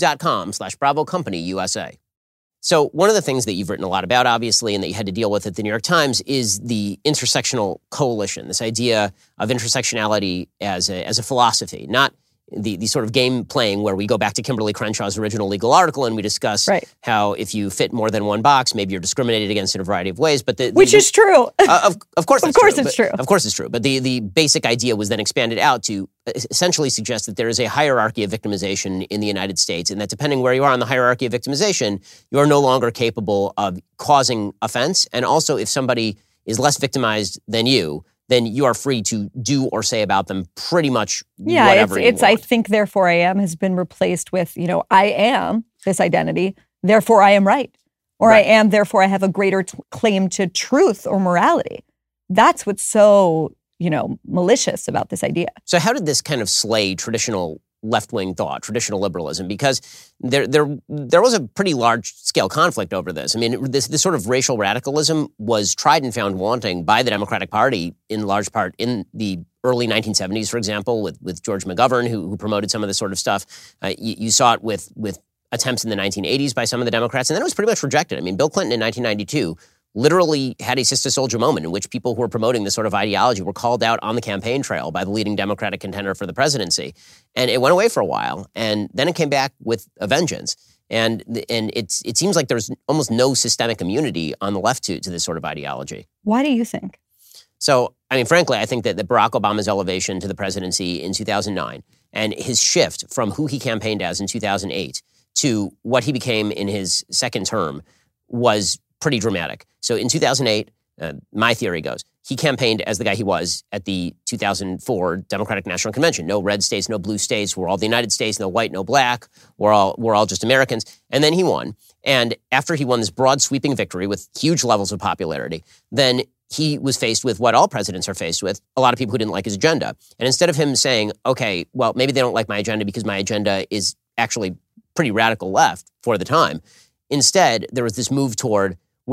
YouTube.com/BravoCompanyUSA. So one of the things that you've written a lot about, obviously, and that you had to deal with at the New York Times is the intersectional coalition, this idea of intersectionality as a philosophy, not the sort of game playing where we go back to Kimberly Crenshaw's original legal article and we discuss how if you fit more than one box, maybe you're discriminated against in a variety of ways. But which is true. Of course it's true. Of course it's true. But the basic idea was then expanded out to essentially suggest that there is a hierarchy of victimization in the United States, and that depending where you are on the hierarchy of victimization, you are no longer capable of causing offense. And also, if somebody is less victimized than you, then you are free to do or say about them pretty much whatever you want. I think, therefore I am has been replaced with, I am this identity, therefore I am right. Or I am, therefore I have a greater claim to truth or morality. That's what's so, malicious about this idea. So how did this kind of slay traditional left-wing thought, traditional liberalism? Because there was a pretty large-scale conflict over this. I mean, this sort of racial radicalism was tried and found wanting by the Democratic Party in large part in the early 1970s, for example, with George McGovern, who promoted some of this sort of stuff. You saw it with attempts in the 1980s by some of the Democrats, and then it was pretty much rejected. I mean, Bill Clinton in 1992 literally had a Sister Soldier moment in which people who were promoting this sort of ideology were called out on the campaign trail by the leading Democratic contender for the presidency. And it went away for a while, and then it came back with a vengeance. And it seems like there's almost no systemic immunity on the left to this sort of ideology. Why do you think? So, I mean, frankly, I think that Barack Obama's elevation to the presidency in 2009 and his shift from who he campaigned as in 2008 to what he became in his second term was pretty dramatic. So in 2008, my theory goes, he campaigned as the guy he was at the 2004 Democratic National Convention. No red states, no blue states. We're all the United States. No white, no black. We're all just Americans. And then he won. And after he won this broad sweeping victory with huge levels of popularity, then he was faced with what all presidents are faced with, a lot of people who didn't like his agenda. And instead of him saying, okay, well, maybe they don't like my agenda because my agenda is actually pretty radical left for the time, instead, there was this move toward, well,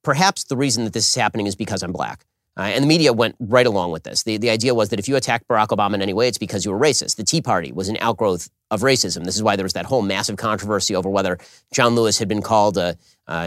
perhaps the reason that this is happening is because I'm black. And the media went right along with this. The idea was that if you attacked Barack Obama in any way, it's because you were racist. The Tea Party was an outgrowth of racism. This is why there was that whole massive controversy over whether John Lewis had been called an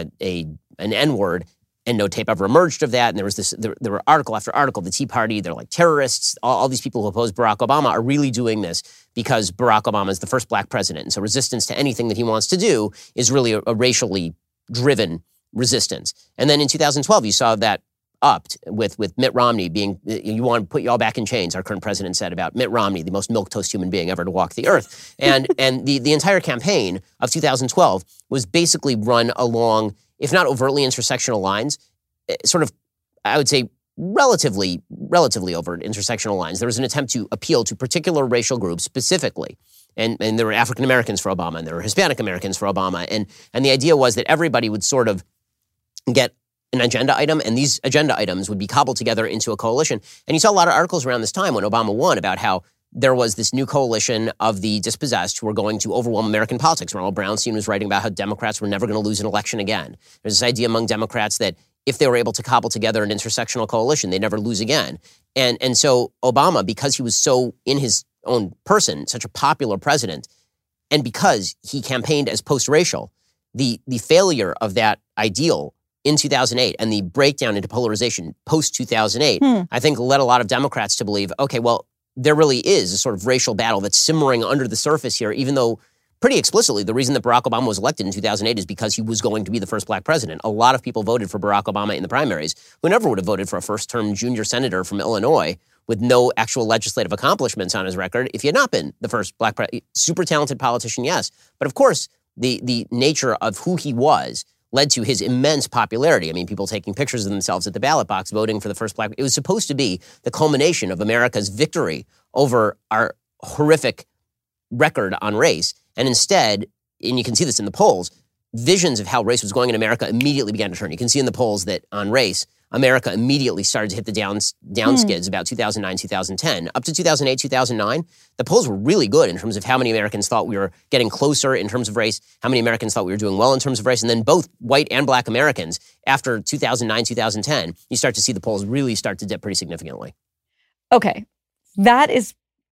N-word, and no tape ever emerged of that. And there was there were article after article. The Tea Party, they're like terrorists. All these people who oppose Barack Obama are really doing this because Barack Obama is the first black president. And so resistance to anything that he wants to do is really a racially driven resistance. And then in 2012, you saw that upped with Mitt Romney being, you want to put you all back in chains, our current president said about Mitt Romney, the most milquetoast human being ever to walk the earth. And the entire campaign of 2012 was basically run along, if not overtly intersectional lines, sort of, I would say, relatively overt intersectional lines. There was an attempt to appeal to particular racial groups specifically. And there were African Americans for Obama, and there were Hispanic Americans for Obama. And the idea was that everybody would sort of get an agenda item, and these agenda items would be cobbled together into a coalition. And you saw a lot of articles around this time when Obama won about how there was this new coalition of the dispossessed who were going to overwhelm American politics. Ronald Brownstein was writing about how Democrats were never going to lose an election again. There's this idea among Democrats that if they were able to cobble together an intersectional coalition, they'd never lose again. And so Obama, because he was so in his own person, such a popular president, and because he campaigned as post-racial, the failure of that ideal in 2008 and the breakdown into polarization post-2008, I think led a lot of Democrats to believe, okay, well, there really is a sort of racial battle that's simmering under the surface here, even though pretty explicitly the reason that Barack Obama was elected in 2008 is because he was going to be the first black president. A lot of people voted for Barack Obama in the primaries who never would have voted for a first-term junior senator from Illinois with no actual legislative accomplishments on his record if he had not been the first black super talented politician, yes. But of course, the nature of who he was led to his immense popularity. I mean, people taking pictures of themselves at the ballot box, voting for the first black. It was supposed to be the culmination of America's victory over our horrific record on race. And instead, and you can see this in the polls, visions of how race was going in America immediately began to turn. You can see in the polls that on race, America immediately started to hit the down skids about 2009, 2010. Up to 2008, 2009, the polls were really good in terms of how many Americans thought we were getting closer in terms of race, how many Americans thought we were doing well in terms of race, and then both white and black Americans, after 2009, 2010, you start to see the polls really start to dip pretty significantly. Okay, that is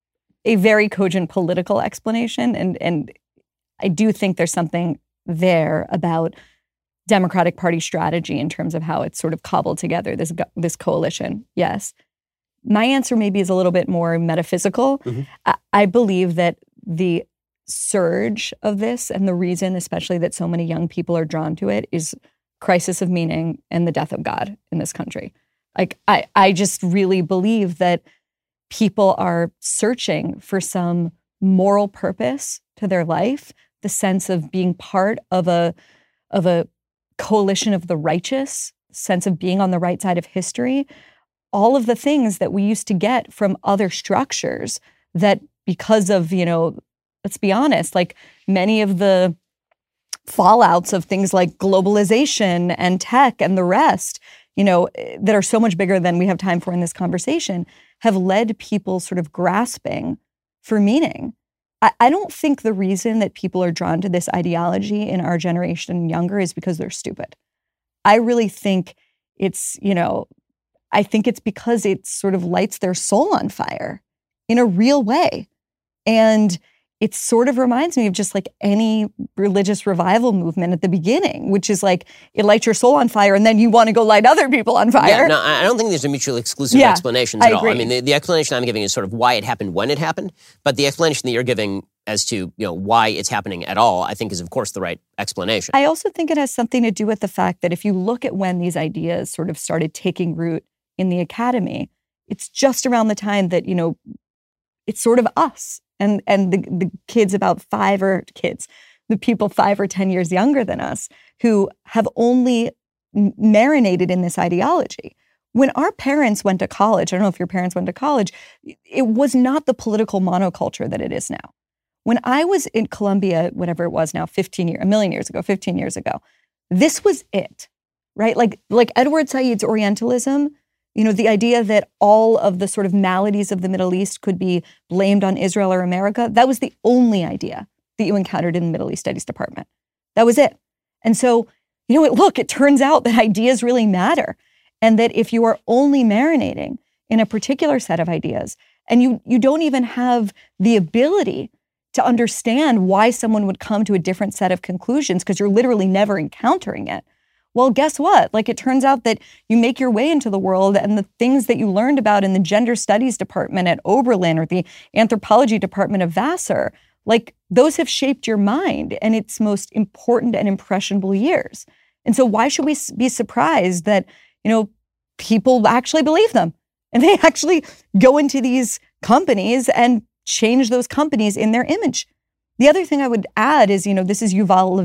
a very cogent political explanation, and I do think there's something there about Democratic Party strategy in terms of how it's sort of cobbled together, this coalition. Yes. My answer maybe is a little bit more metaphysical. Mm-hmm. I believe that the surge of this and the reason especially that so many young people are drawn to it is crisis of meaning and the death of God in this country. Like, I just really believe that people are searching for some moral purpose to their life, the sense of being part of a coalition of the righteous, sense of being on the right side of history, all of the things that we used to get from other structures that because of, let's be honest, like many of the fallouts of things like globalization and tech and the rest, that are so much bigger than we have time for in this conversation, have led people sort of grasping for meaning. I don't think the reason that people are drawn to this ideology in our generation and younger is because they're stupid. I really think it's, I think it's because it sort of lights their soul on fire in a real way. And it sort of reminds me of just like any religious revival movement at the beginning, which is like it lights your soul on fire and then you want to go light other people on fire. Yeah, no, I don't think there's a mutually exclusive explanations at all. Agree. I mean, the explanation I'm giving is sort of why it happened when it happened, but the explanation that you're giving as to why it's happening at all, I think is of course the right explanation. I also think it has something to do with the fact that if you look at when these ideas sort of started taking root in the academy, it's just around the time that, it's sort of us. And the kids the people 5 or 10 years younger than us who have only marinated in this ideology. When our parents went to college, I don't know if your parents went to college, it was not the political monoculture that it is now. When I was in Columbia, whatever it was now, 15 years ago, this was it, right? Like Edward Said's Orientalism, the idea that all of the sort of maladies of the Middle East could be blamed on Israel or America, that was the only idea that you encountered in the Middle East Studies department. That was it. And so look, it turns out that ideas really matter. And that if you are only marinating in a particular set of ideas, and you don't even have the ability to understand why someone would come to a different set of conclusions because you're literally never encountering it. Well, guess what? Like, it turns out that you make your way into the world, and the things that you learned about in the gender studies department at Oberlin or the anthropology department of Vassar, like, those have shaped your mind in its most important and impressionable years. And so why should we be surprised that, people actually believe them and they actually go into these companies and change those companies in their image? The other thing I would add is, this is Yuval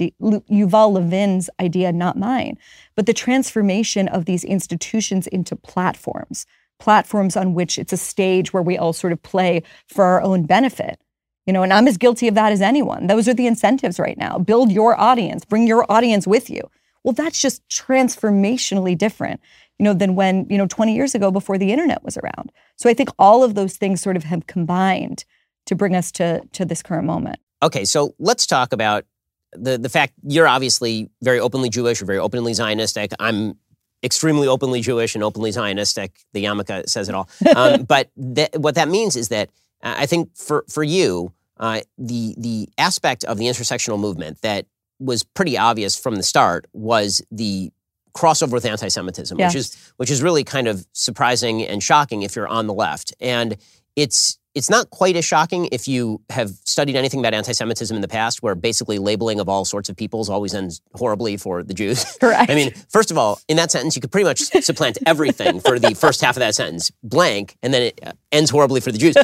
Levin's idea, not mine, but the transformation of these institutions into platforms on which it's a stage where we all sort of play for our own benefit. And I'm as guilty of that as anyone. Those are the incentives right now. Build your audience, bring your audience with you. Well, that's just transformationally different, than when, 20 years ago before the internet was around. So I think all of those things sort of have combined to bring us to this current moment. Okay, so let's talk about the fact you're obviously very openly Jewish or very openly Zionistic. I'm extremely openly Jewish and openly Zionistic. The yarmulke says it all. But what that means is that I think for you, the aspect of the intersectional movement that was pretty obvious from the start was the crossover with anti-Semitism, yes. which is really kind of surprising and shocking if you're on the left. And it's not quite as shocking if you have studied anything about anti-Semitism in the past, where basically labeling of all sorts of peoples always ends horribly for the Jews. Correct. I mean, first of all, in that sentence, you could pretty much supplant everything for the first half of that sentence, blank, and then it ends horribly for the Jews.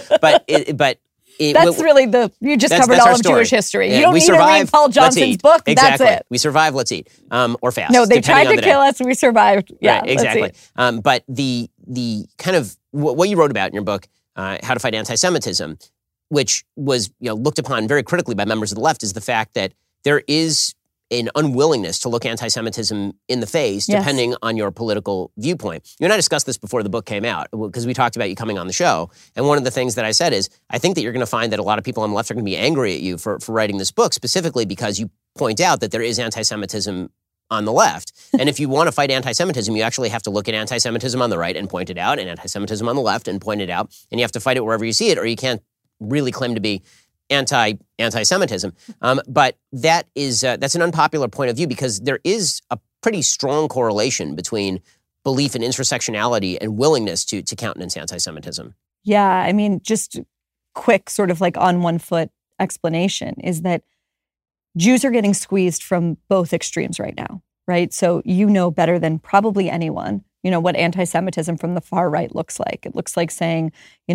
That's really you just covered all of Jewish history. Yeah, you don't need to read Paul Johnson's book. Exactly. That's it. We survive, let's eat. Or fast. No, they tried to kill us, we survived. Yeah, right, exactly. Let's eat. But the kind of what you wrote about in your book, How to Fight Anti-Semitism, which was looked upon very critically by members of the left, is the fact that there is an unwillingness to look anti-Semitism in the face, depending on your political viewpoint. You and I discussed this before the book came out, because we talked about you coming on the show. And one of the things that I said is, I think that you're going to find that a lot of people on the left are going to be angry at you for writing this book, specifically because you point out that there is anti-Semitism on the left. And if you want to fight anti-Semitism, you actually have to look at anti-Semitism on the right and point it out, and anti-Semitism on the left and point it out. And you have to fight it wherever you see it, or you can't really claim to be anti-Semitism. But that's an unpopular point of view, because there is a pretty strong correlation between belief in intersectionality and willingness to countenance anti-Semitism. Yeah, I mean, just quick sort of like on one foot explanation is that Jews are getting squeezed from both extremes right now, right? So better than probably anyone, what anti-Semitism from the far right looks like. It looks like saying,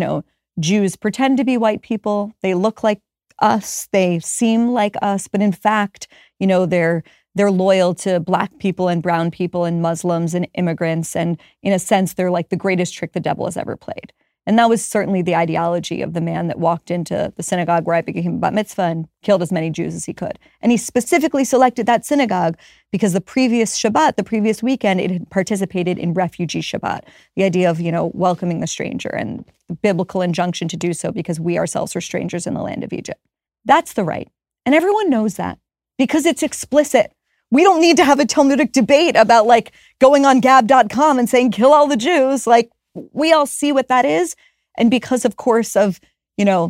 Jews pretend to be white people. They look like us. They seem like us. But in fact, they're loyal to Black people and brown people and Muslims and immigrants. And in a sense, they're like the greatest trick the devil has ever played. And that was certainly the ideology of the man that walked into the synagogue where I became bat mitzvah and killed as many Jews as he could. And he specifically selected that synagogue because the previous Shabbat, the previous weekend, it had participated in Refugee Shabbat, the idea of, welcoming the stranger and the biblical injunction to do so because we ourselves were strangers in the land of Egypt. That's the right. And everyone knows that because it's explicit. We don't need to have a Talmudic debate about going on gab.com and saying, kill all the Jews. We all see what that is. And because of course of Hitler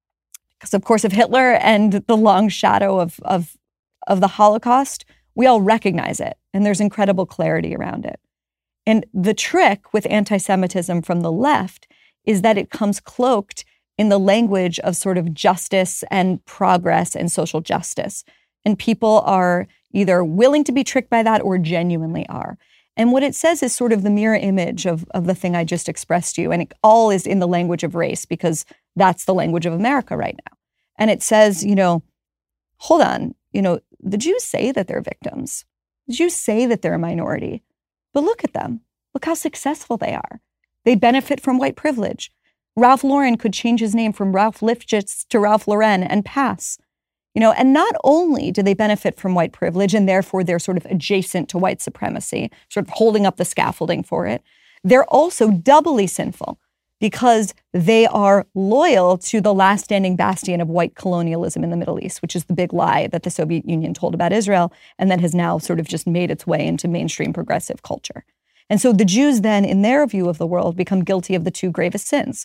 and the long shadow of the Holocaust, we all recognize it. And there's incredible clarity around it. And the trick with anti-Semitism from the left is that it comes cloaked in the language of sort of justice and progress and social justice. And people are either willing to be tricked by that or genuinely are. And what it says is sort of the mirror image of the thing I just expressed to you. And it all is in the language of race because that's the language of America right now. And it says, hold on, the Jews say that they're victims. The Jews say that they're a minority. But look at them. Look how successful they are. They benefit from white privilege. Ralph Lauren could change his name from Ralph Lifshitz to Ralph Lauren and pass. And not only do they benefit from white privilege and therefore they're sort of adjacent to white supremacy, sort of holding up the scaffolding for it, they're also doubly sinful because they are loyal to the last standing bastion of white colonialism in the Middle East, which is the big lie that the Soviet Union told about Israel and that has now sort of just made its way into mainstream progressive culture. And so the Jews then, in their view of the world, become guilty of the two gravest sins,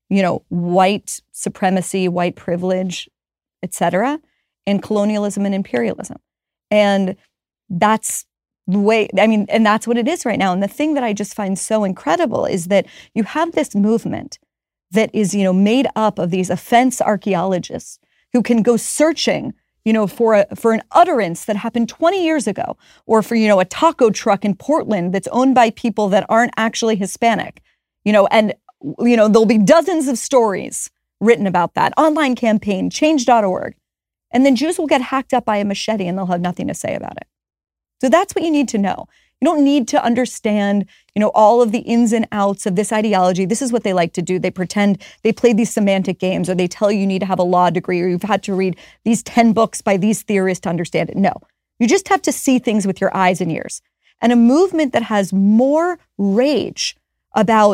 white supremacy, white privilege, et cetera, and colonialism and imperialism. And that's the way, and that's what it is right now. And the thing that I just find so incredible is that you have this movement that is, made up of these offense archaeologists who can go searching, for an utterance that happened 20 years ago, or for, a taco truck in Portland that's owned by people that aren't actually Hispanic, and, there'll be dozens of stories written about that. Online campaign, change.org. And then Jews will get hacked up by a machete and they'll have nothing to say about it. So that's what you need to know. You don't need to understand, all of the ins and outs of this ideology. This is what they like to do. They pretend they play these semantic games, or they tell you need to have a law degree, or you've had to read these 10 books by these theorists to understand it. No, you just have to see things with your eyes and ears. And a movement that has more rage about,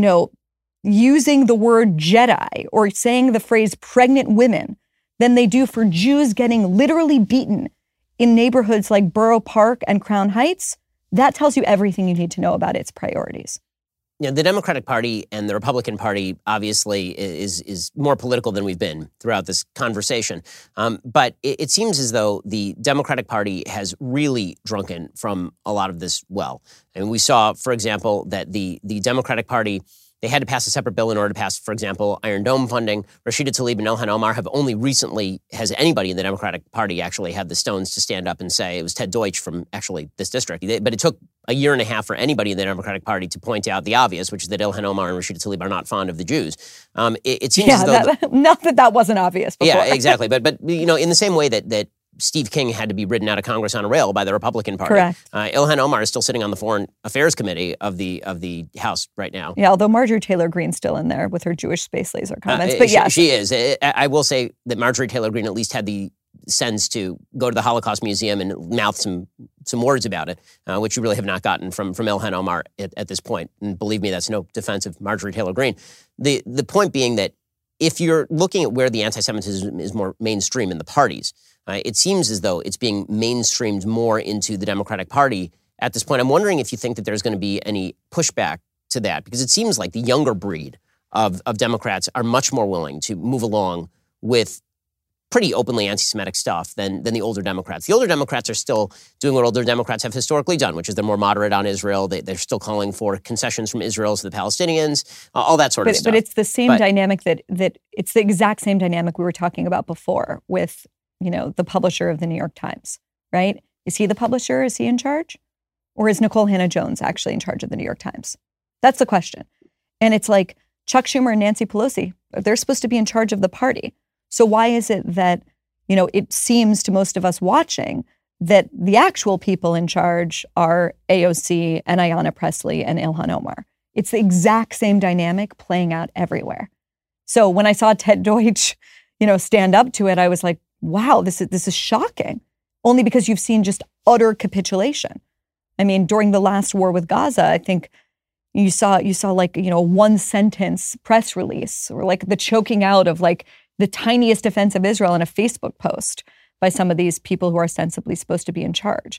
using the word Jedi or saying the phrase pregnant women than they do for Jews getting literally beaten in neighborhoods like Borough Park and Crown Heights, that tells you everything you need to know about its priorities. The Democratic Party and the Republican Party obviously is more political than we've been throughout this conversation. But it seems as though the Democratic Party has really drunken from a lot of this well. And we saw, for example, that the Democratic Party, they had to pass a separate bill in order to pass, for example, Iron Dome funding. Rashida Tlaib and Ilhan Omar have only recently, has anybody in the Democratic Party actually had the stones to stand up and say, it was Ted Deutsch from actually this district. But it took a year and a half for anybody in the Democratic Party to point out the obvious, which is that Ilhan Omar and Rashida Tlaib are not fond of the Jews. It seems as though... not that wasn't obvious before. Yeah, exactly. But in the same way that Steve King had to be ridden out of Congress on a rail by the Republican Party. Correct. Ilhan Omar is still sitting on the Foreign Affairs Committee of the House right now. Yeah, although Marjorie Taylor Greene's still in there with her Jewish space laser comments. But yes. She is. I will say that Marjorie Taylor Greene at least had the sense to go to the Holocaust Museum and mouth some words about it, which you really have not gotten from Ilhan Omar at this point. And believe me, that's no defense of Marjorie Taylor Greene. The point being that if you're looking at where the anti-Semitism is more mainstream in the parties, it seems as though it's being mainstreamed more into the Democratic Party at this point. I'm wondering if you think that there's going to be any pushback to that, because it seems like the younger breed of Democrats are much more willing to move along with pretty openly anti-Semitic stuff than the older Democrats. The older Democrats are still doing what older Democrats have historically done, which is they're more moderate on Israel. They're still calling for concessions from Israel to the Palestinians, all that sort of stuff. But it's the same dynamic that it's the exact same dynamic we were talking about before with, the publisher of the New York Times, right? Is he the publisher? Is he in charge? Or is Nicole Hannah-Jones actually in charge of the New York Times? That's the question. And it's like Chuck Schumer and Nancy Pelosi, they're supposed to be in charge of the party. So why is it that, it seems to most of us watching that the actual people in charge are AOC and Ayanna Pressley and Ilhan Omar? It's the exact same dynamic playing out everywhere. So when I saw Ted Deutsch, stand up to it, I was like, wow, this is shocking. Only because you've seen just utter capitulation. I mean, during the last war with Gaza, I think you saw like, a one sentence press release, or like the choking out of like the tiniest defense of Israel in a Facebook post by some of these people who are ostensibly supposed to be in charge.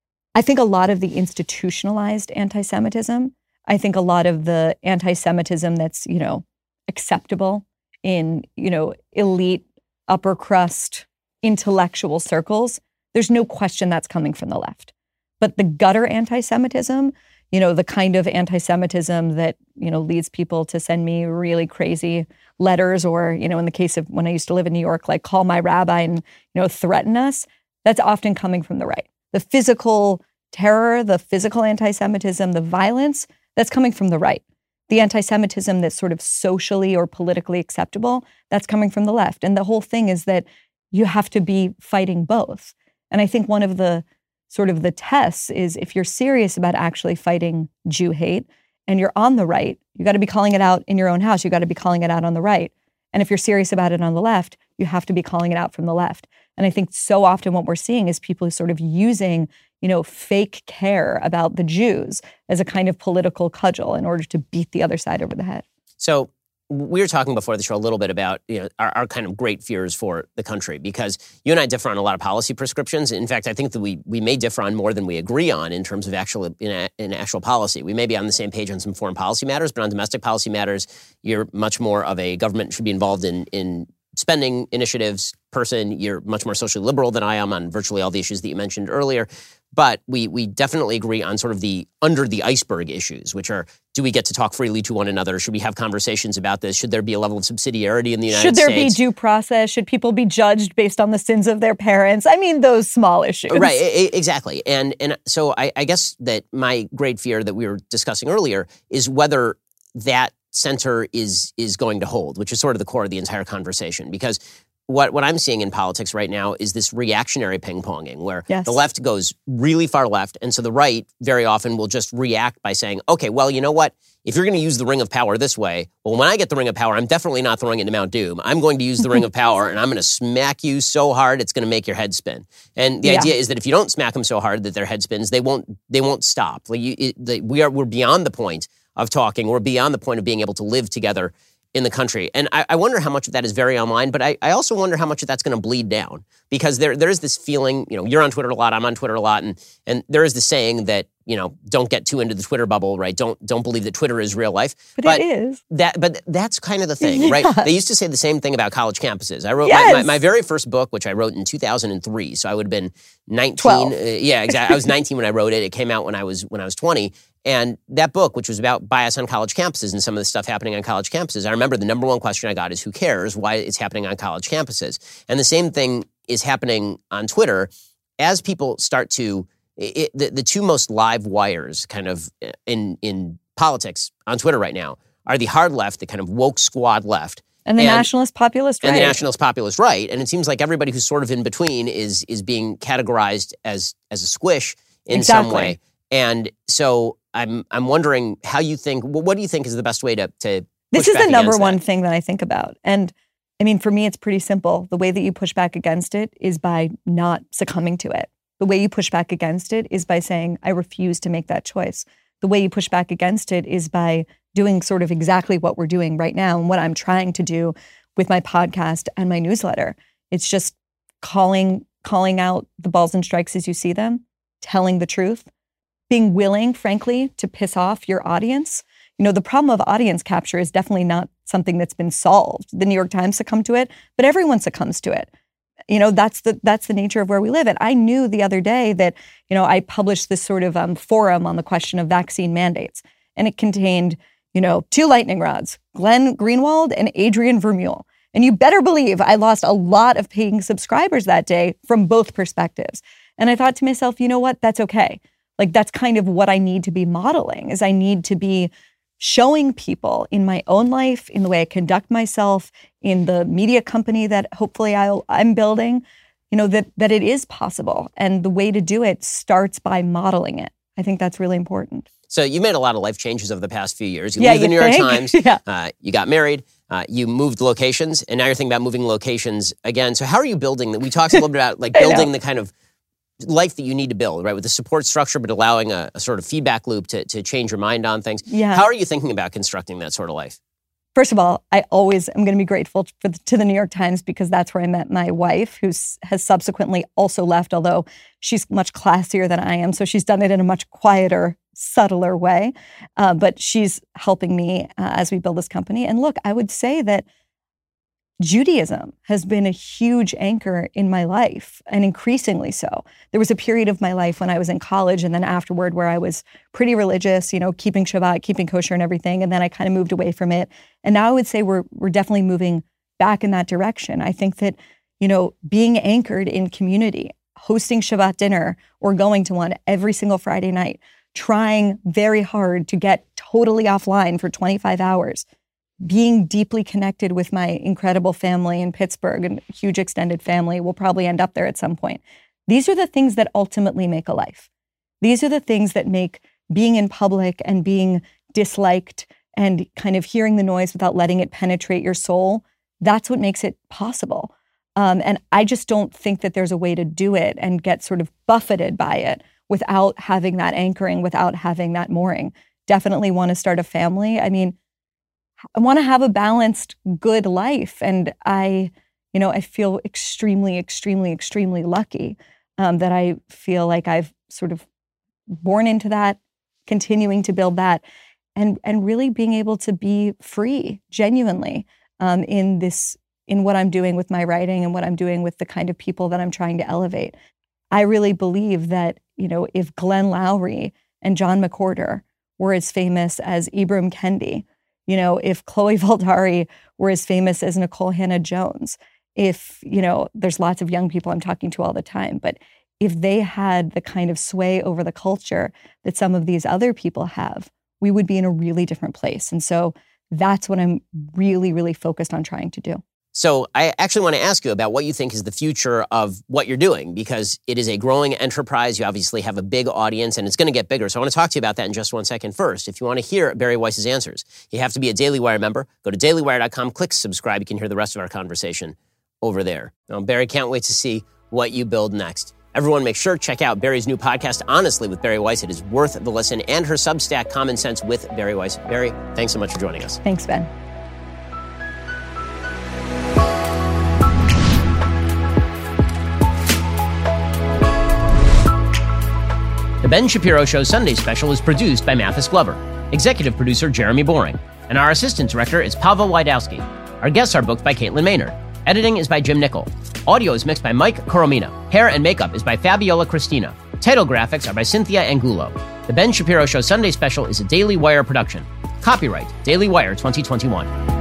I think a lot of the institutionalized anti-Semitism, I think a lot of the anti-Semitism that's, acceptable in, elite, upper crust, intellectual circles, there's no question that's coming from the left. But the gutter anti-Semitism, the kind of anti-Semitism that, leads people to send me really crazy letters, or, in the case of when I used to live in New York, like call my rabbi and, threaten us, that's often coming from the right. The physical terror, the physical anti-Semitism, the violence, that's coming from the right. The anti-Semitism that's sort of socially or politically acceptable, that's coming from the left. And the whole thing is that you have to be fighting both. And I think one of the sort of the tests is, if you're serious about actually fighting Jew hate and you're on the right, you got to be calling it out in your own house. You got to be calling it out on the right. And if you're serious about it on the left, you have to be calling it out from the left. And I think so often what we're seeing is people sort of using, fake care about the Jews as a kind of political cudgel in order to beat the other side over the head. So we were talking before the show a little bit about our kind of great fears for the country, because you and I differ on a lot of policy prescriptions. In fact, I think that we may differ on more than we agree on in terms of actual policy. We may be on the same page on some foreign policy matters, but on domestic policy matters, you're much more of a government should be involved in spending initiatives person. You're much more socially liberal than I am on virtually all the issues that you mentioned earlier. But we definitely agree on sort of the under the iceberg issues, which are, do we get to talk freely to one another? Should we have conversations about this? Should there be a level of subsidiarity in the United States? Should there be due process? Should people be judged based on the sins of their parents? I mean, those small issues. Right, exactly. And so I guess that my great fear that we were discussing earlier is whether that center is going to hold, which is sort of the core of the entire conversation. Because what I'm seeing in politics right now is this reactionary ping-ponging where the left goes really far left, and so the right very often will just react by saying, okay, well, you know what? If you're going to use the ring of power this way, well, when I get the ring of power, I'm definitely not throwing it into Mount Doom. I'm going to use the ring of power, and I'm going to smack you so hard it's going to make your head spin. And the idea is that if you don't smack them so hard that their head spins, they won't stop. We're beyond the point of talking. We're beyond the point of being able to live together in the country. And I wonder how much of that is very online, but I also wonder how much of that's going to bleed down, because there is this feeling, you're on Twitter a lot, I'm on Twitter a lot, and there is the saying that, don't get too into the Twitter bubble, right? Don't believe that Twitter is real life. But it is. But that's kind of the thing, right? They used to say the same thing about college campuses. I wrote my very first book, which I wrote in 2003, so I would have been 19. 12. Yeah, exactly. I was 19 when I wrote it. It came out when I was 20. And that book, which was about bias on college campuses and some of the stuff happening on college campuses, I remember the number one question I got is, who cares why it's happening on college campuses? And the same thing is happening on Twitter as people start to, the two most live wires kind of in politics on Twitter right now are the hard left, the kind of woke squad left. And the nationalist populist right. And the nationalist populist right. And it seems like everybody who's sort of in between is being categorized as a squish in some way. And so I'm wondering how you think, what do you think is the best way to This is the number one thing that I think about. And I mean, for me, it's pretty simple. The way that you push back against it is by not succumbing to it. The way you push back against it is by saying, I refuse to make that choice. The way you push back against it is by doing sort of exactly what we're doing right now and what I'm trying to do with my podcast and my newsletter. It's just calling out the balls and strikes as you see them, telling the truth, being willing, frankly, to piss off your audience. The problem of audience capture is definitely not something that's been solved. The New York Times succumbed to it, but everyone succumbs to it. That's the nature of where we live. And I knew the other day that, I published this sort of forum on the question of vaccine mandates. And it contained, two lightning rods, Glenn Greenwald and Adrian Vermeule. And you better believe I lost a lot of paying subscribers that day from both perspectives. And I thought to myself, you know what? That's okay. Like, that's kind of what I need to be modeling, is I need to be showing people in my own life, in the way I conduct myself, in the media company that hopefully I'm building, that it is possible. And the way to do it starts by modeling it. I think that's really important. So you made a lot of life changes over the past few years. You moved the New York Times, you got married, you moved locations, and now you're thinking about moving locations again. So how are you building that? We talked a little bit about building the kind of life that you need to build, right? With the support structure, but allowing a sort of feedback loop to change your mind on things. Yeah. How are you thinking about constructing that sort of life? First of all, I always am going to be grateful to the New York Times, because that's where I met my wife, who has subsequently also left, although she's much classier than I am. So she's done it in a much quieter, subtler way. But she's helping me as we build this company. And look, I would say that Judaism has been a huge anchor in my life, and increasingly so. There was a period of my life when I was in college and then afterward where I was pretty religious, keeping Shabbat, keeping kosher and everything. And then I kind of moved away from it. And now I would say we're definitely moving back in that direction. I think that, being anchored in community, hosting Shabbat dinner or going to one every single Friday night, trying very hard to get totally offline for 25 hours, being deeply connected with my incredible family in Pittsburgh and huge extended family. We'll probably end up there at some point. These are the things that ultimately make a life. These are the things that make being in public and being disliked and kind of hearing the noise without letting it penetrate your soul. That's what makes it possible. And I just don't think that there's a way to do it and get sort of buffeted by it without having that anchoring, without having that mooring. Definitely want to start a family. I mean, want to have a balanced, good life. And I feel extremely, extremely, extremely lucky that I feel like I've sort of born into that, continuing to build that, and really being able to be free, genuinely, in what I'm doing with my writing and what I'm doing with the kind of people that I'm trying to elevate. I really believe that, if Glenn Lowry and John McWhorter were as famous as Ibram Kendi, if Chloe Valdari were as famous as Nicole Hannah-Jones, if, there's lots of young people I'm talking to all the time, but if they had the kind of sway over the culture that some of these other people have, we would be in a really different place. And so that's what I'm really, really focused on trying to do. So I actually want to ask you about what you think is the future of what you're doing, because it is a growing enterprise. You obviously have a big audience, and it's going to get bigger. So I want to talk to you about that in just 1 second. First, if you want to hear Bari Weiss's answers, you have to be a Daily Wire member. Go to dailywire.com, click subscribe. You can hear the rest of our conversation over there. Now, Bari, can't wait to see what you build next. Everyone, make sure to check out Bari's new podcast, Honestly with Bari Weiss. It is worth the listen, and her Substack, Common Sense with Bari Weiss. Bari, thanks so much for joining us. Thanks, Ben. The Ben Shapiro Show Sunday Special is produced by Mathis Glover, executive producer Jeremy Boring, and our assistant director is Pavel Wydowski. Our guests are booked by Caitlin Maynard. Editing is by Jim Nickel. Audio is mixed by Mike Coromina. Hair and makeup is by Fabiola Cristina. Title graphics are by Cynthia Angulo. The Ben Shapiro Show Sunday Special is a Daily Wire production. Copyright Daily Wire 2021.